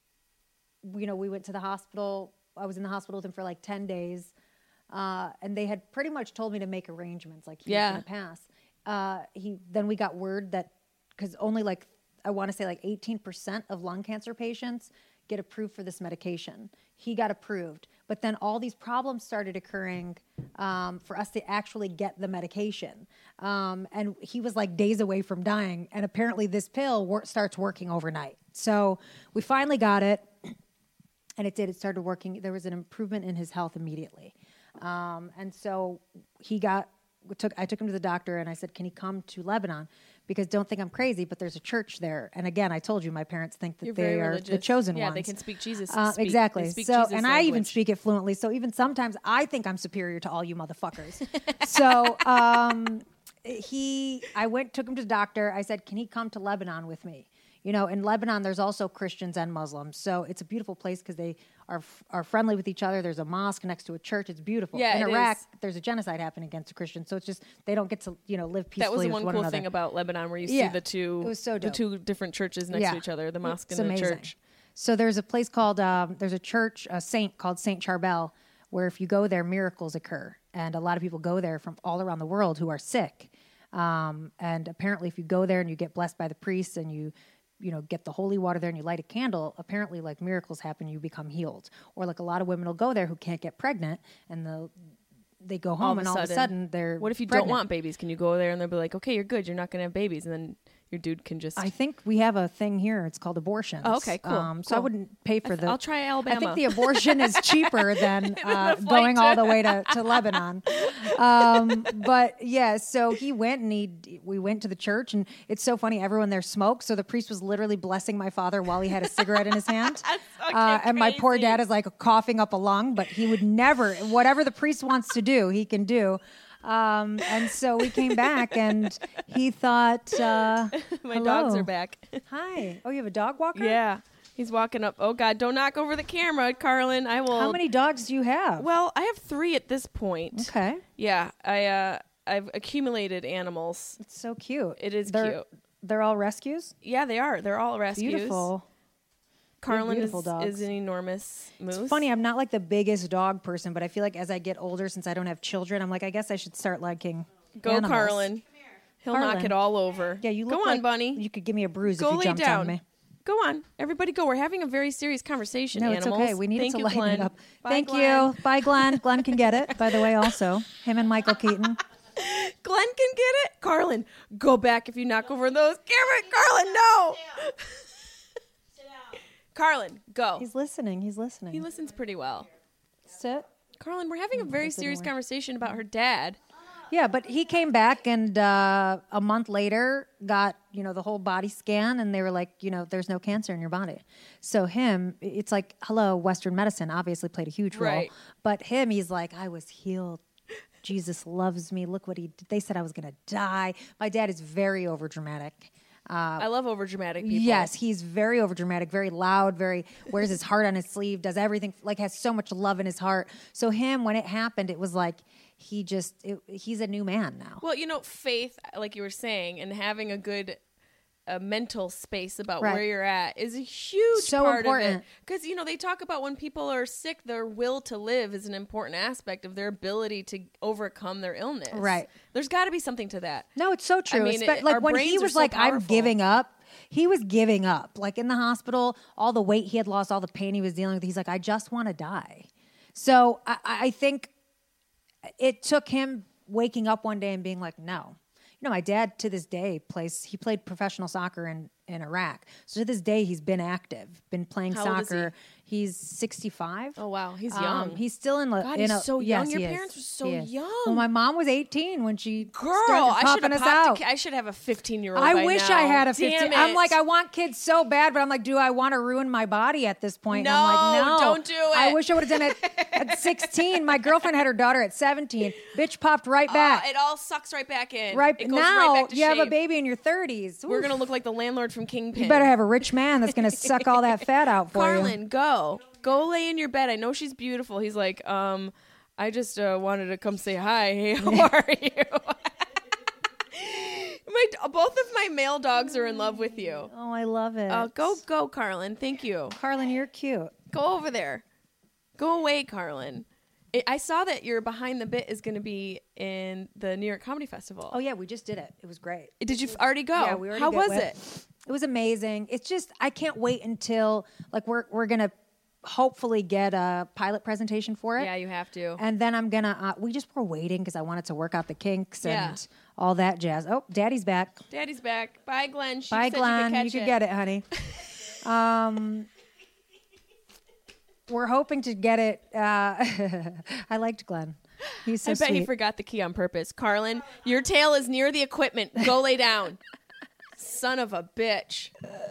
you know, we went to the hospital. I was in the hospital with him for like ten days. Uh, and they had pretty much told me to make arrangements, like he Yeah. was going to pass. Uh, he then we got word that because only like I want to say like eighteen percent of lung cancer patients get approved for this medication. He got approved, but then all these problems started occurring um, for us to actually get the medication. Um, and he was like days away from dying, and apparently this pill wor- starts working overnight. So we finally got it, and it did. It started working. There was an improvement in his health immediately. Um, and so he got, took, I took him to the doctor and I said, can he come to Lebanon? Because don't think I'm crazy, but there's a church there. And again, I told you, my parents think that You're they very are religious. the chosen yeah, ones. they can speak Jesus. Uh, speak- exactly. they speak So, Jesus and I even language. speak it fluently. So even sometimes I think I'm superior to all you motherfuckers. so, um, he, I went, took him to the doctor. I said, can he come to Lebanon with me? You know, in Lebanon, there's also Christians and Muslims. So it's a beautiful place because they are are friendly with each other. There's a mosque next to a church. It's beautiful. Yeah, in it Iraq, is. there's a genocide happening against the Christians. So it's just, they don't get to, you know, live peacefully That was the with one one cool another. thing about Lebanon, where you Yeah, see the two, it was so the dope. two different churches next Yeah. to each other, the mosque It's and the amazing. church. So there's a place called, um, there's a church, a saint called Saint Charbel, where if you go there, miracles occur. And a lot of people go there from all around the world who are sick. Um, and apparently if you go there and you get blessed by the priests and you, you know, get the holy water there and you light a candle, apparently like miracles happen, you become healed. Or like a lot of women will go there who can't get pregnant and the they go home All of and a all of a sudden- sudden they're What if you pregnant. don't want babies? Can you go there and they'll be like, okay, you're good. You're not going to have babies. And then your dude can just. I think we have a thing here. It's called abortions. Oh, okay, cool, Um, so cool. I wouldn't pay for I th- the. I'll try Alabama. I think the abortion is cheaper than uh, flight going all to- the way to, to Lebanon. Um, but yeah, so he went and he we went to the church, and it's so funny. Everyone there smoked, so the priest was literally blessing my father while he had a cigarette in his hand. That's fucking uh, and my poor crazy. dad is like coughing up a lung, but he would never. Whatever the priest wants to do, he can do. Um, and so we came back, and he thought, uh, My hello. dogs are back. Hi. Oh, you have a dog walker? Yeah, he's walking up. Oh God, don't knock over the camera, Carlin. I will. How many dogs do you have? Well, I have three at this point. Okay. Yeah, I uh, I've accumulated animals. It's so cute. It is they're, cute. They're all rescues? Yeah, they are. They're all rescues. Beautiful. Carlin is, beautiful dogs. is an enormous moose. It's funny, I'm not like the biggest dog person, but I feel like as I get older, since I don't have children, I'm like, I guess I should start liking Go, animals. Carlin. He'll knock Carlin. it all over. Yeah, you go look on, like bunny. You could give me a bruise Go if you lay jumped down. on me. Go on, everybody, go. We're having a very serious conversation. No, it's animals. okay. We needed Thank to you, lighten Glenn. it up. Bye, Thank Glenn. you. Bye, Glenn. Glenn can get it, by the way, also. Him and Michael Keaton. Glenn can get it. Carlin, go back if you knock over those. Cameron, Carlin, no. Carlin, go. He's listening. He's listening. He listens pretty well. Sit. Carlin, we're having a very that didn't serious work. conversation about her dad. Yeah, but he came back and uh, a month later got, you know, the whole body scan, and they were like, you know, there's no cancer in your body. So him, it's like, hello, Western medicine obviously played a huge role. Right. But him, he's like, I was healed. Jesus loves me. Look what he did. They said I was going to die. My dad is very overdramatic. I love overdramatic people. Yes, he's very overdramatic, very loud, very wears his heart on his sleeve, does everything, like has so much love in his heart. So him, when it happened, it was like he just, it, he's a new man now. Well, you know, faith, like you were saying, and having a good a mental space about Right. where you're at is a huge So part of it. important. Because, you know, they talk about when people are sick, their will to live is an important aspect of their ability to overcome their illness. Right. There's got to be something to that. No, it's so true. I mean, Espe- it- like our when he brains are was so like, I'm powerful. giving up, he was giving up. Like in the hospital, all the weight he had lost, all the pain he was dealing with. He's like, I just want to die. So I, I think it took him waking up one day and being like, no. You know, my dad to this day plays, he played professional soccer in, in Iraq. So to this day, he's been active, been playing How old is soccer. He's sixty-five. Oh, wow. He's Um, young. he's still in. God, in he's a, so young. yes, Your he is. parents were so He is. young. Well, my mom was eighteen when she Girl, started I should popping have us popped a out. ki- I should have a fifteen-year-old I by wish now. I had a Damn fifteen. it. I'm like, I want kids so bad, but I'm like, do I want to ruin my body at this point? And No, I'm like, no, don't do it. I wish I would have done it at sixteen. My girlfriend had her daughter at seventeen. Bitch popped right back. Oh, it all sucks right back in. right it goes now, right back to you have a shape. baby in your thirties. We're Oof. going to look like the landlord from Kingpin. You better have a rich man that's going to suck all that fat out for you. Carlin, go. Go lay in your bed. I know she's beautiful. He's like, um, I just uh, wanted to come say hi. Hey, how are you? my both of my male dogs are in love with you. Oh, I love it. Uh, go, go, Carlin. Thank you. Carlin, you're cute. Go over there. Go away, Carlin. I I saw that your Behind the Bit is going to be in the New York Comedy Festival. Oh yeah, we just did it. It was great. Did you f- already go? Yeah, we already How got- was went. it? It was amazing. It's just I can't wait until like we're we're gonna hopefully get a pilot presentation for it. Yeah, you have to. And then I'm gonna. Uh, we just were waiting because I wanted to work out the kinks Yeah. and all that jazz. Oh, Daddy's back. Daddy's back. Bye, Glenn. She Bye, said Glenn. You You could, could catch get it, honey. um, we're hoping to get it. Uh, I liked Glenn. He's so I bet sweet. he forgot the key on purpose. Carlin, your tail is near the equipment. Go lay down. Son of a bitch.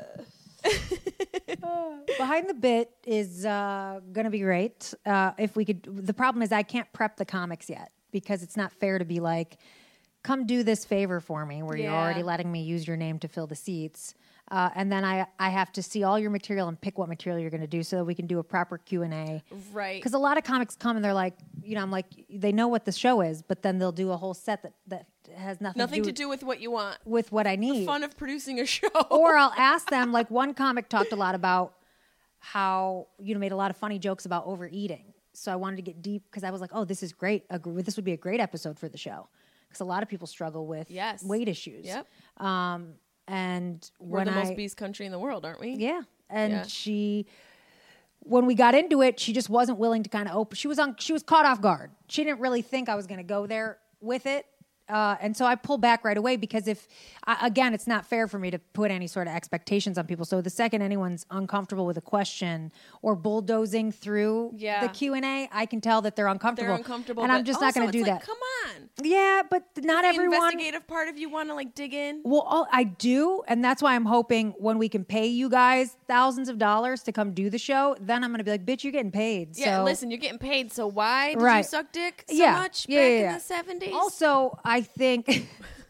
Behind the Bit is uh, going to be great. Uh, if we could, the problem is I can't prep the comics yet because it's not fair to be like, come do this favor for me where you're Yeah. already letting me use your name to fill the seats. Uh, and then I, I have to see all your material and pick what material you're going to do so that we can do a proper Q and A. Right. Because a lot of comics come and they're like, you know, I'm like, they know what the show is, but then they'll do a whole set that, that has nothing, Nothing to to do do with what you want. with what I need. Fun of producing a show. Or I'll ask them, like one comic talked a lot about how, you know, made a lot of funny jokes about overeating. So I wanted to get deep because I was like, oh, this is great. Agree- This would be a great episode for the show. Because a lot of people struggle with Yes. weight issues. Yep. Um, and We're when the I, most beast country in the world, aren't we? yeah. And Yeah. she, when we got into it, she just wasn't willing to kind of open. She was on, she was caught off guard. She didn't really think I was going to go there with it. Uh, and so I pull back right away because if, uh, again, it's not fair for me to put any sort of expectations on people. So the second anyone's uncomfortable with a question or bulldozing through Yeah. the Q and A, I can tell that they're uncomfortable. They're uncomfortable. And I'm but just not going to also do it's that. like, come on. Yeah, but not The everyone. investigative part of you want to like dig in. Well, all, I do, and that's why I'm hoping when we can pay you guys thousands of dollars to come do the show, then I'm going to be like, bitch, you're getting paid. Yeah, so, listen, you're getting paid, so why did you Right. suck dick so yeah, much yeah, back yeah, in yeah. the seventies? Also, I think,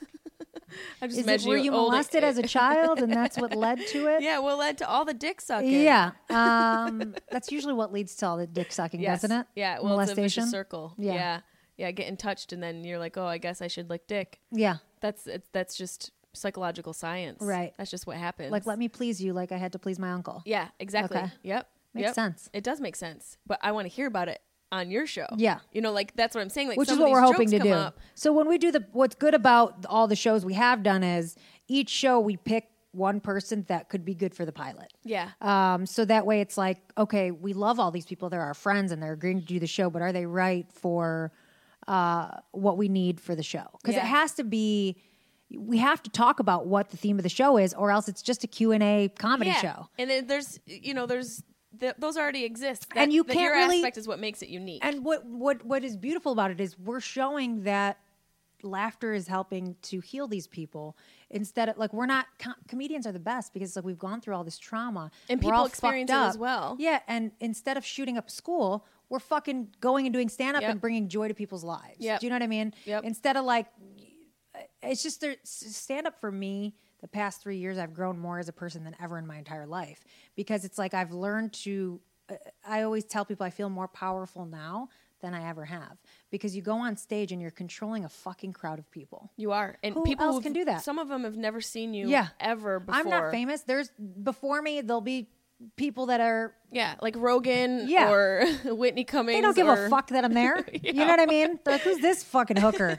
I just is it, imagine were you old- molested as a child, and that's what led to it? Yeah, well, led to all the dick sucking. Yeah, um, that's usually what leads to all the dick sucking, Yes. doesn't it? Yeah, well, it's a Molestation. vicious circle. Yeah. yeah, yeah, getting touched, and then you're like, oh, I guess I should lick dick. Yeah, That's it's, that's just psychological science. Right. That's just what happens. like let me please you, like I had to please my uncle. Yeah, exactly. Okay. Yep. Makes yep. sense. It does make sense, but I want to hear about it on your show. Yeah. You know, like that's what I'm saying. Like, Which some is of what these we're hoping jokes to come do. up. So when we do the, what's good about all the shows we have done is each show we pick one person that could be good for the pilot. Yeah. Um, so that way it's like, okay, we love all these people. They're our friends and they're agreeing to do the show, but are they right for uh, what we need for the show? Because Yeah. it has to be, we have to talk about what the theme of the show is, or else it's just a Q and A comedy yeah. show. And then there's, you know, there's th- those already exist. That, And you that can't your really- aspect is what makes it unique. And what, what, what is beautiful about it is we're showing that laughter is helping to heal these people instead of like we're not com- comedians are the best because like we've gone through all this trauma And We're people all experience fucked it up. as well. Yeah, and instead of shooting up school, we're fucking going and doing stand up Yep. and bringing joy to people's lives. Yep. Do you know what I mean? Yep. Instead of like it's just there stand up for me the past three years I've grown more as a person than ever in my entire life because it's like I've learned to uh, I always tell people I feel more powerful now than I ever have because you go on stage and you're controlling a fucking crowd of people. You are. And Who people else who've- can do that? Some of them have never seen you Yeah. ever before. I'm not famous. There's before me there'll be people that are Yeah, like Rogan Yeah. or Whitney Cummings. they don't give or, a fuck that I'm there. You know what I mean? They're like, who's this fucking hooker?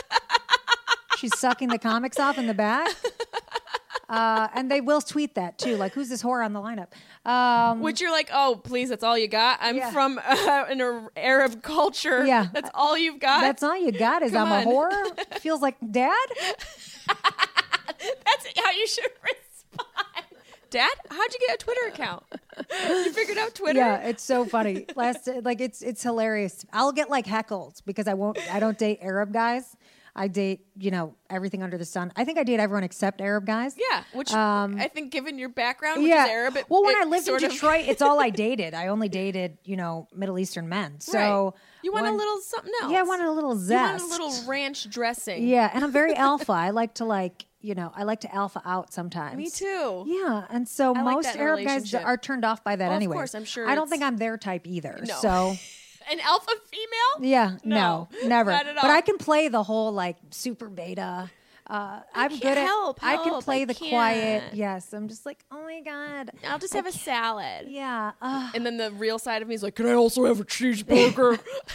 She's sucking the comics off in the back. Uh, and they will tweet that too. Like, who's this whore on the lineup? Um, Which you're like, oh, please, that's all you got? I'm Yeah. from uh, an Ar- Arab culture. Yeah. That's all you've got? that's all you got is Come I'm on. a whore? Feels like dad? That's how you should respond. Dad, how'd you get a Twitter account? You figured out Twitter? Yeah, it's so funny. Last like it's it's hilarious. I'll get like heckled because I won't I don't date Arab guys. I date, you know, everything under the sun. I think I date everyone except Arab guys. Yeah, which Um, I think given your background, which yeah. is Arab, it, well, when it I lived in sort of- Detroit, it's all I dated. I only dated, you know, Middle Eastern men. So Right. You want when- a little something else. Yeah, I wanted a little You zest. want a little ranch dressing. Yeah, and I'm very alpha. I like to like, you know, I like to alpha out sometimes. Me too. Yeah, and so I like most that in a Arab guys relationship. are turned off by that Well, of anyway. course, I'm sure I don't it's- think I'm their type either. No. So An alpha female? yeah, No, no, never. not at But all. I can play the whole like super beta. Uh, I'm can't good at. help, I can help, play I the can't. quiet. Yes, I'm just like, oh my god. I'll just I have a can't- salad. Yeah. Uh, And then the real side of me is like, can I also have a cheeseburger?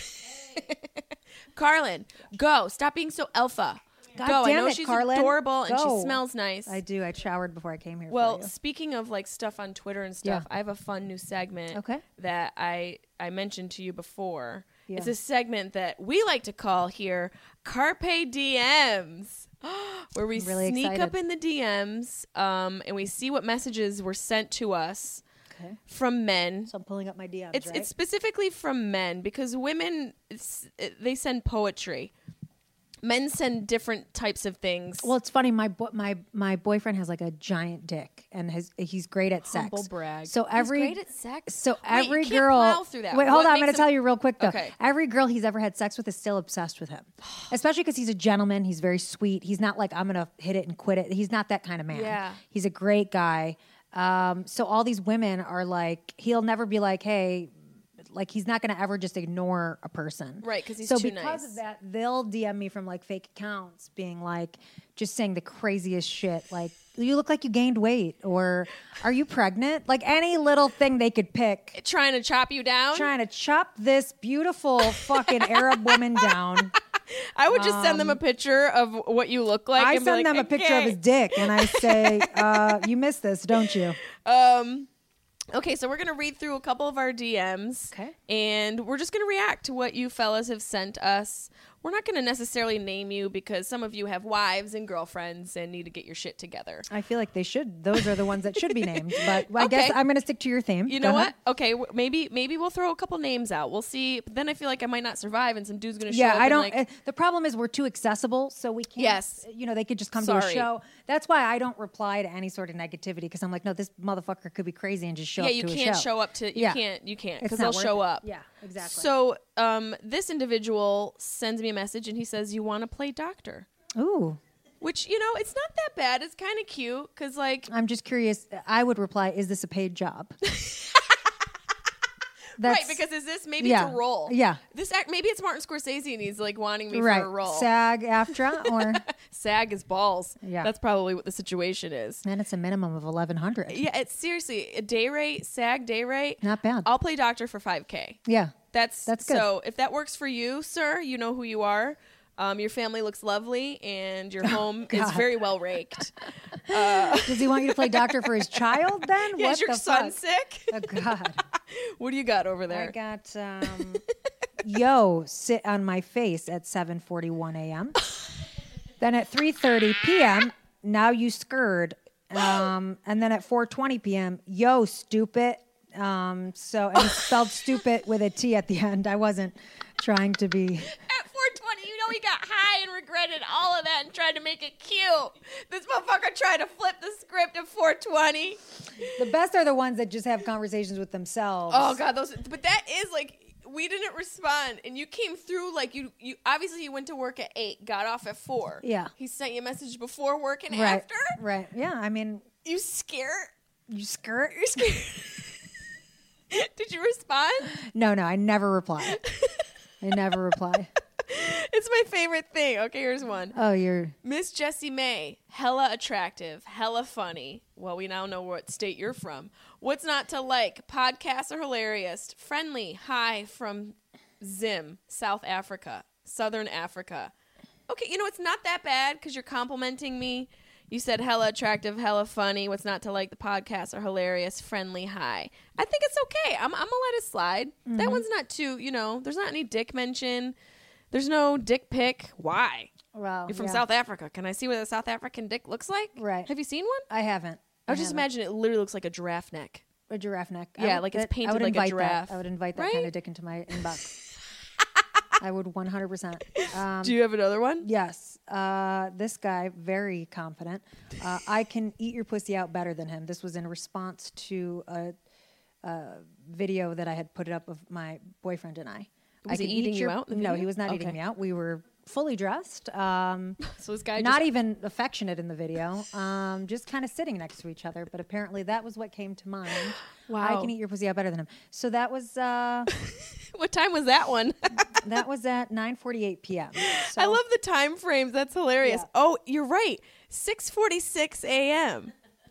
Carlin, go. Stop being so alpha. God go. I damn know it, she's Carlin. adorable and Go. she smells nice. I do. I showered before I came here. Well, for you. speaking of like stuff on Twitter and stuff, Yeah. I have a fun new segment Okay. that I I mentioned to you before. Yeah. It's a segment that we like to call here Carpe D Ms, where we I'm really sneak excited. up in the D Ms um, and we see what messages were sent to us Okay. from men. So I'm pulling up my D Ms. It's right? it's specifically from men because women it's, it, they send poetry. Men send different types of things. Well, it's funny. My bo- my my boyfriend has like a giant dick, and his he's great at sex. Humble brag. So every He's great at sex. So Wait, you every can't girl. plow through that. Wait, What hold on. I'm makes going to him- tell you real quick though. Okay. Every girl he's ever had sex with is still obsessed with him, especially because he's a gentleman. He's very sweet. He's not like I'm going to hit it and quit it. He's not that kind of man. Yeah. He's a great guy. Um, so all these women are like, he'll never be like, hey. Like he's not going to ever just ignore a person, Right, 'cause he's so too because nice. of that, they'll D M me from like fake accounts, being like, just saying the craziest shit, like you look like you gained weight, or are you pregnant? Like any little thing they could pick, Trying to chop you down. trying to chop this beautiful fucking Arab woman down. I would just send them a picture of what you look like. Um, I and be send like, them a picture of "Okay." his dick, and I say, uh, "You missed this, don't you?" Um, okay, so we're gonna read through a couple of our D Ms. Okay. And we're just gonna react to what you fellas have sent us. we're not going to necessarily name you because some of you have wives and girlfriends and need to get your shit together. I feel like they should. Those are the ones that should be named. But I Okay. guess I'm going to stick to your theme. You Go know ahead. what? Okay, w- maybe maybe we'll throw a couple names out. We'll see. But then I feel like I might not survive, and some dude's gonna show Yeah, up. I and, don't. like, uh, the problem is we're too accessible, so we can't. Yes. You know, they could just come to a Sorry. show. That's why I don't reply to any sort of negativity because I'm like, no, this motherfucker could be crazy and just show yeah, up you to a can't show. show up to. You Yeah. can't. You can't It's because not they'll worth show it. up. Yeah, exactly. So um, this individual sends me a message and he says, "You want to play doctor?" Ooh, Which, you know, it's not that bad. It's kind of cute because, like, I'm just curious. I would reply, is this a paid job? right? Because is this maybe yeah, it's a role? yeah. This act maybe it's Martin Scorsese and he's like wanting me right. for a role. SAG-AFTRA or SAG is balls. Yeah. That's probably what the situation is. and it's a minimum of eleven hundred. Yeah, it's seriously a day rate, SAG day rate. Not bad. I'll play doctor for five K. Yeah. That's That's good. So if that works for you, sir, you know who you are. Um, your family looks lovely, and your home is God. very well raked. Does he want you to play doctor for his child then? Yeah, what is your the son fuck? sick? Oh God. What do you got over I there? got um, yo sit on my face at seven forty-one a.m. Then at three thirty p.m. now you scurred, um, and then at four twenty p.m. yo stupid. Um, so and it's spelled stupid with a T at the end. I wasn't trying to be. At four twenty, you know he got high and regretted all of that and tried to make it cute. This motherfucker tried to flip the script at four twenty. The best are the ones that just have conversations with themselves. Oh God, those. But that is like we didn't respond, and you came through like you. You obviously you went to work at eight, got off at four. Yeah. He sent you a message before work and right, after. right. Yeah, I mean, You scared? you skirt. You're scared. Did you respond? No, no, I never reply. I never reply. It's my favorite thing. Okay, here's one. Oh, you're. Miss Jessie May, hella attractive, hella funny. Well, we now know what state you're from. What's not to like? Podcasts are hilarious. Friendly. Hi from Zim, South Africa, Southern Africa. Okay, you know, it's not that bad because you're complimenting me. You said hella attractive, hella funny. What's not to like? The podcasts are hilarious. Friendly. Hi. I think it's okay. I'm, I'm going to let it slide. Mm-hmm. That one's not too, you know, there's not any dick mention. There's no dick pic. Why? Well, You're from yeah. South Africa. Can I see what a South African dick looks like? Right. Have you seen one? I haven't. I was just haven't. imagine it literally looks like a giraffe neck. A giraffe neck. I Yeah, would- like it's that- painted I would like a invite giraffe. That. I would invite that Right? kind of dick into my inbox. I would one hundred percent. Um, Do you have another one? yes. Uh, this guy, very confident. Uh, I can eat your pussy out better than him. This was in response to a, a video that I had put up of my boyfriend and I. Was I he can eating eat you your, out in the No, video? he was not eating Okay. me out. We were fully dressed. Um, So this guy not just even affectionate in the video, um, just kind of sitting next to each other. But apparently that was what came to mind. Wow. I can eat your pussy out better than him. So that was uh, What time was that one? that was at nine forty-eight p.m. So, I love the time frames. That's hilarious. Yeah. Oh, you're right. six forty-six a.m.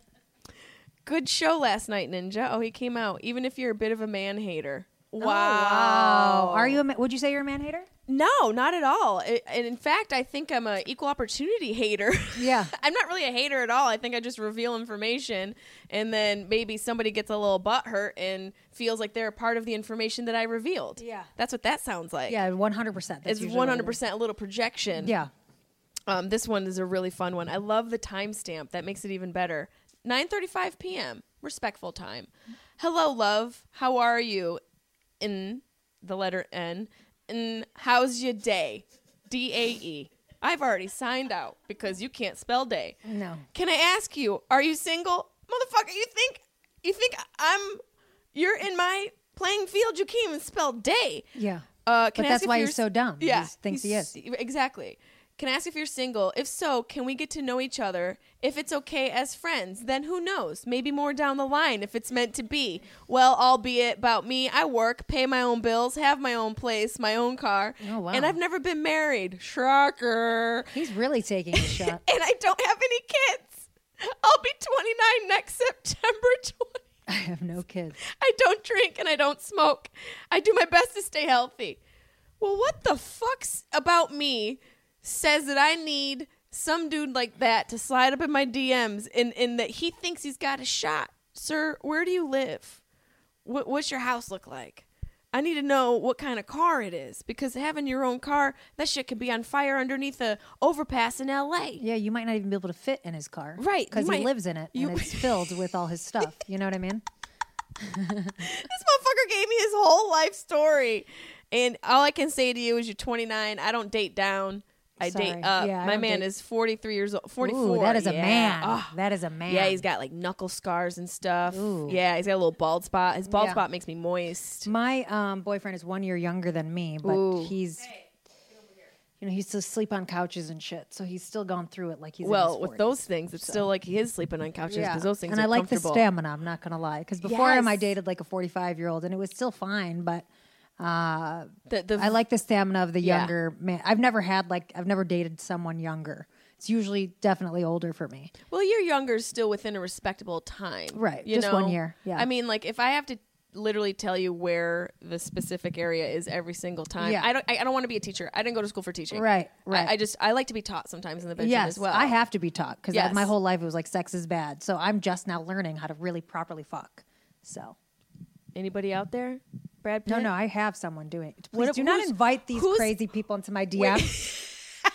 Good show last night, Ninja. Oh, he came out. Even if you're a bit of a man hater. Wow. Oh, wow. Are you? A, ma- would you say you're a man hater? No, not at all. It, and in fact, I think I'm a equal opportunity hater. Yeah. I'm not really a hater at all. I think I just reveal information, and then maybe somebody gets a little butthurt and feels like they're a part of the information that I revealed. Yeah. That's what that sounds like. Yeah, one hundred percent. It's one hundred percent a little projection. Yeah. Um, this one is a really fun one. I love the timestamp. That makes it even better. nine thirty-five p.m. Respectful time. Hello, love. How are you? In the letter N. And how's your day? D A E. I've already signed out because you can't spell day. No. Can I ask you, are you single? Motherfucker, you think you think I'm you're in my playing field? You can't even spell day. Yeah. Uh, can But I that's ask if why you're he's so s- dumb. He Yeah, just thinks he he's- Exactly. Can I ask if you're single? If so, can we get to know each other? If it's okay as friends, then who knows? Maybe more down the line if it's meant to be. Well, albeit about me, I work, pay my own bills, have my own place, my own car. Oh, wow. And I've never been married. Shocker. He's really taking a shot. And I don't have any kids. I'll be twenty-nine next September twentieth. I have no kids. I don't drink and I don't smoke. I do my best to stay healthy. Well, what the fuck's about me says that I need some dude like that to slide up in my D Ms and, and that he thinks he's got a shot? Sir, where do you live? What, what's your house look like? I need to know what kind of car it is, because having your own car, that shit could be on fire underneath a overpass in L A. Yeah, you might not even be able to fit in his car. Right. Because You he might- lives in it you- and it's filled with all his stuff. You know what I mean? This motherfucker gave me his whole life story. And all I can say to you is you're twenty-nine. I don't date down. I Sorry. date up. Yeah, I My don't man date- is forty-three years old. forty-four. Ooh, that is a yeah. man. Oh. That is a man. Yeah, he's got like knuckle scars and stuff. Ooh. Yeah, he's got a little bald spot. His bald Yeah. spot makes me moist. My um, boyfriend is one year younger than me, but Ooh. he's, you know, he used to sleep on couches and shit. So he's still gone through it like he's in Well, his with forties. those things, it's still like he is sleeping on couches because those things and are I like the comfortable. stamina. I'm not gonna lie, because before him, I Yes. dated like a forty-five year old, and it was still fine. But uh, The, the, I like the stamina of the Yeah. younger man. I've never had like I've never dated someone younger. It's usually definitely older for me. Well, you're younger still within a respectable time. Right, You just know? one year, yeah. I mean, like, if I have to literally tell you where the specific area is every single time, Yeah. I don't I, I don't want to be a teacher. I didn't go to school for teaching. Right, right. I, I just, I like to be taught sometimes in the bedroom Yes, as well. I have to be taught because Yes. my whole life it was like sex is bad. So I'm just now learning how to really properly fuck. So Anybody out there? Brad Pitt? no, no, I have someone doing it. Please What- do not who's- invite these who's- crazy people into my D Ms.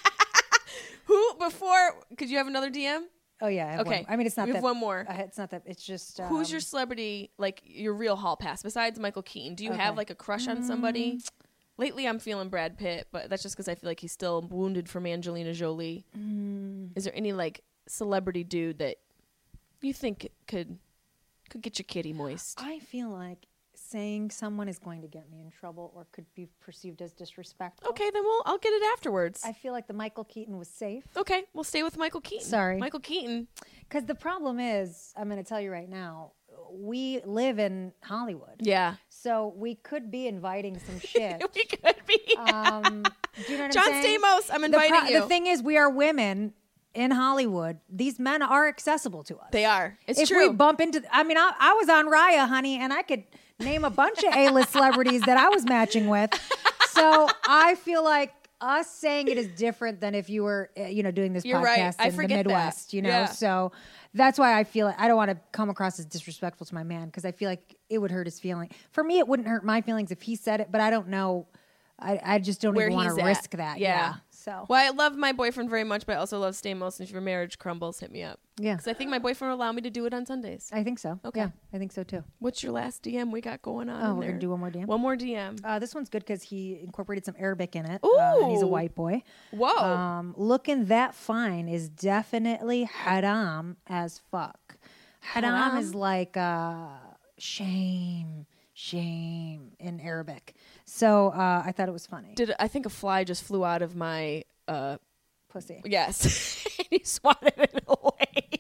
Who, before, could you have another D M? Oh yeah, I have Okay. one. I mean, it's not We have that. one more. uh, it's not that. It's just. Um, Who's your celebrity, like, your real hall pass, besides Michael Keaton? Do you have, Okay. like, a crush on somebody? Lately, I'm feeling Brad Pitt, but that's just because I feel like he's still wounded from Angelina Jolie. Mm. Is there any, like, celebrity dude that you think could could get your kitty moist? I feel like saying someone is going to get me in trouble or could be perceived as disrespectful. Okay, then we'll I'll get it afterwards. I feel like the Michael Keaton was safe. okay, we'll stay with Michael Keaton. Sorry. Michael Keaton. Because the problem is, I'm going to tell you right now, we live in Hollywood. Yeah. So we could be inviting some shit. we could be. um, do you know what John I'm saying? Stamos, I'm The, inviting pro- you. the thing is, we are women in Hollywood. These men are accessible to us. They are. It's if true. we bump into, I mean, I, I was on Raya, honey, and I could name a bunch of A-list celebrities that I was matching with. So I feel like us saying it is different than if you were, uh, you know, doing this You're podcast right. I in the forget that. Midwest, you know? Yeah. So that's why I feel like I don't want to come across as disrespectful to my man because I feel like it would hurt his feeling. For me, it wouldn't hurt my feelings if he said it, but I don't know. I, I just don't Where even want he's to at. risk that. Yeah. Yeah. So Well, I love my boyfriend very much, but I also love Stamos. And if your marriage crumbles, hit me up. yeah, Because I think my boyfriend will allow me to do it on Sundays. I think so. Okay. Yeah, I think so too. What's your last D M we got going on? Oh, in we're there? gonna do one more D M. One more D M. Uh, this one's good because he incorporated some Arabic in it. Uh, and he's a Ooh. white boy. Whoa. Um, looking that fine is definitely haram as fuck. Haram, Haram? is like uh, shame, shame in Arabic. So uh, I thought it was funny. Did I think a fly just flew out of my uh Pussy. yes. And he swatted it away.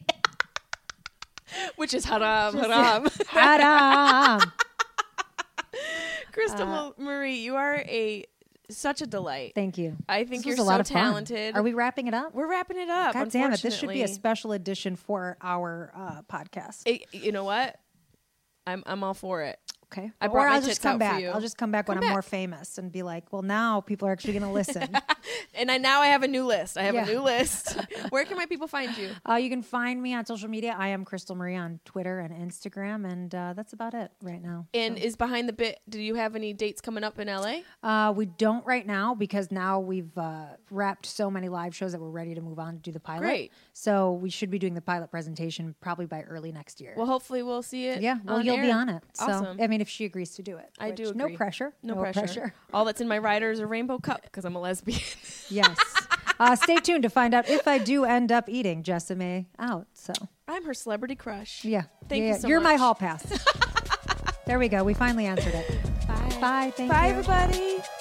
Which is haram, haram. Haram. Crystal Uh, Marie, you are a such a delight. Thank you. I think This you're was a so lot of fun. talented. Are we wrapping it up? We're wrapping it up. God damn it! This should be a unfortunately. special edition for our uh, podcast. It- you know what? I'm I'm all for it. Okay. I or brought my I'll tits just come out for back. you. I'll just come back when Come I'm more back. famous and be like, well, now people are actually going to listen. And I now I have a new list. I have Yeah. a new list. Where can my people find you? uh, you can find me on social media. I am Crystal Marie on Twitter and Instagram, and uh, that's about it right now. And is Behind the Bit, do you have any dates coming up in L A? Uh, we don't right now because now we've uh, wrapped so many live shows that we're ready to move on to do the pilot. Great. So we should be doing the pilot presentation probably by early next year. Well, hopefully we'll see it. yeah, well, on you'll be air. on it. So Awesome. I mean, if she agrees to do it, I do which- No agree. pressure. No, pressure. All that's in my rider is a rainbow cup because I'm a lesbian. Yes. uh, stay tuned to find out if I do end up eating Jessime out. So I'm her celebrity crush. yeah, Thank yeah, you so You're my much. hall pass. There we go. We finally answered it. Bye. Bye. Thank Bye, you. everybody.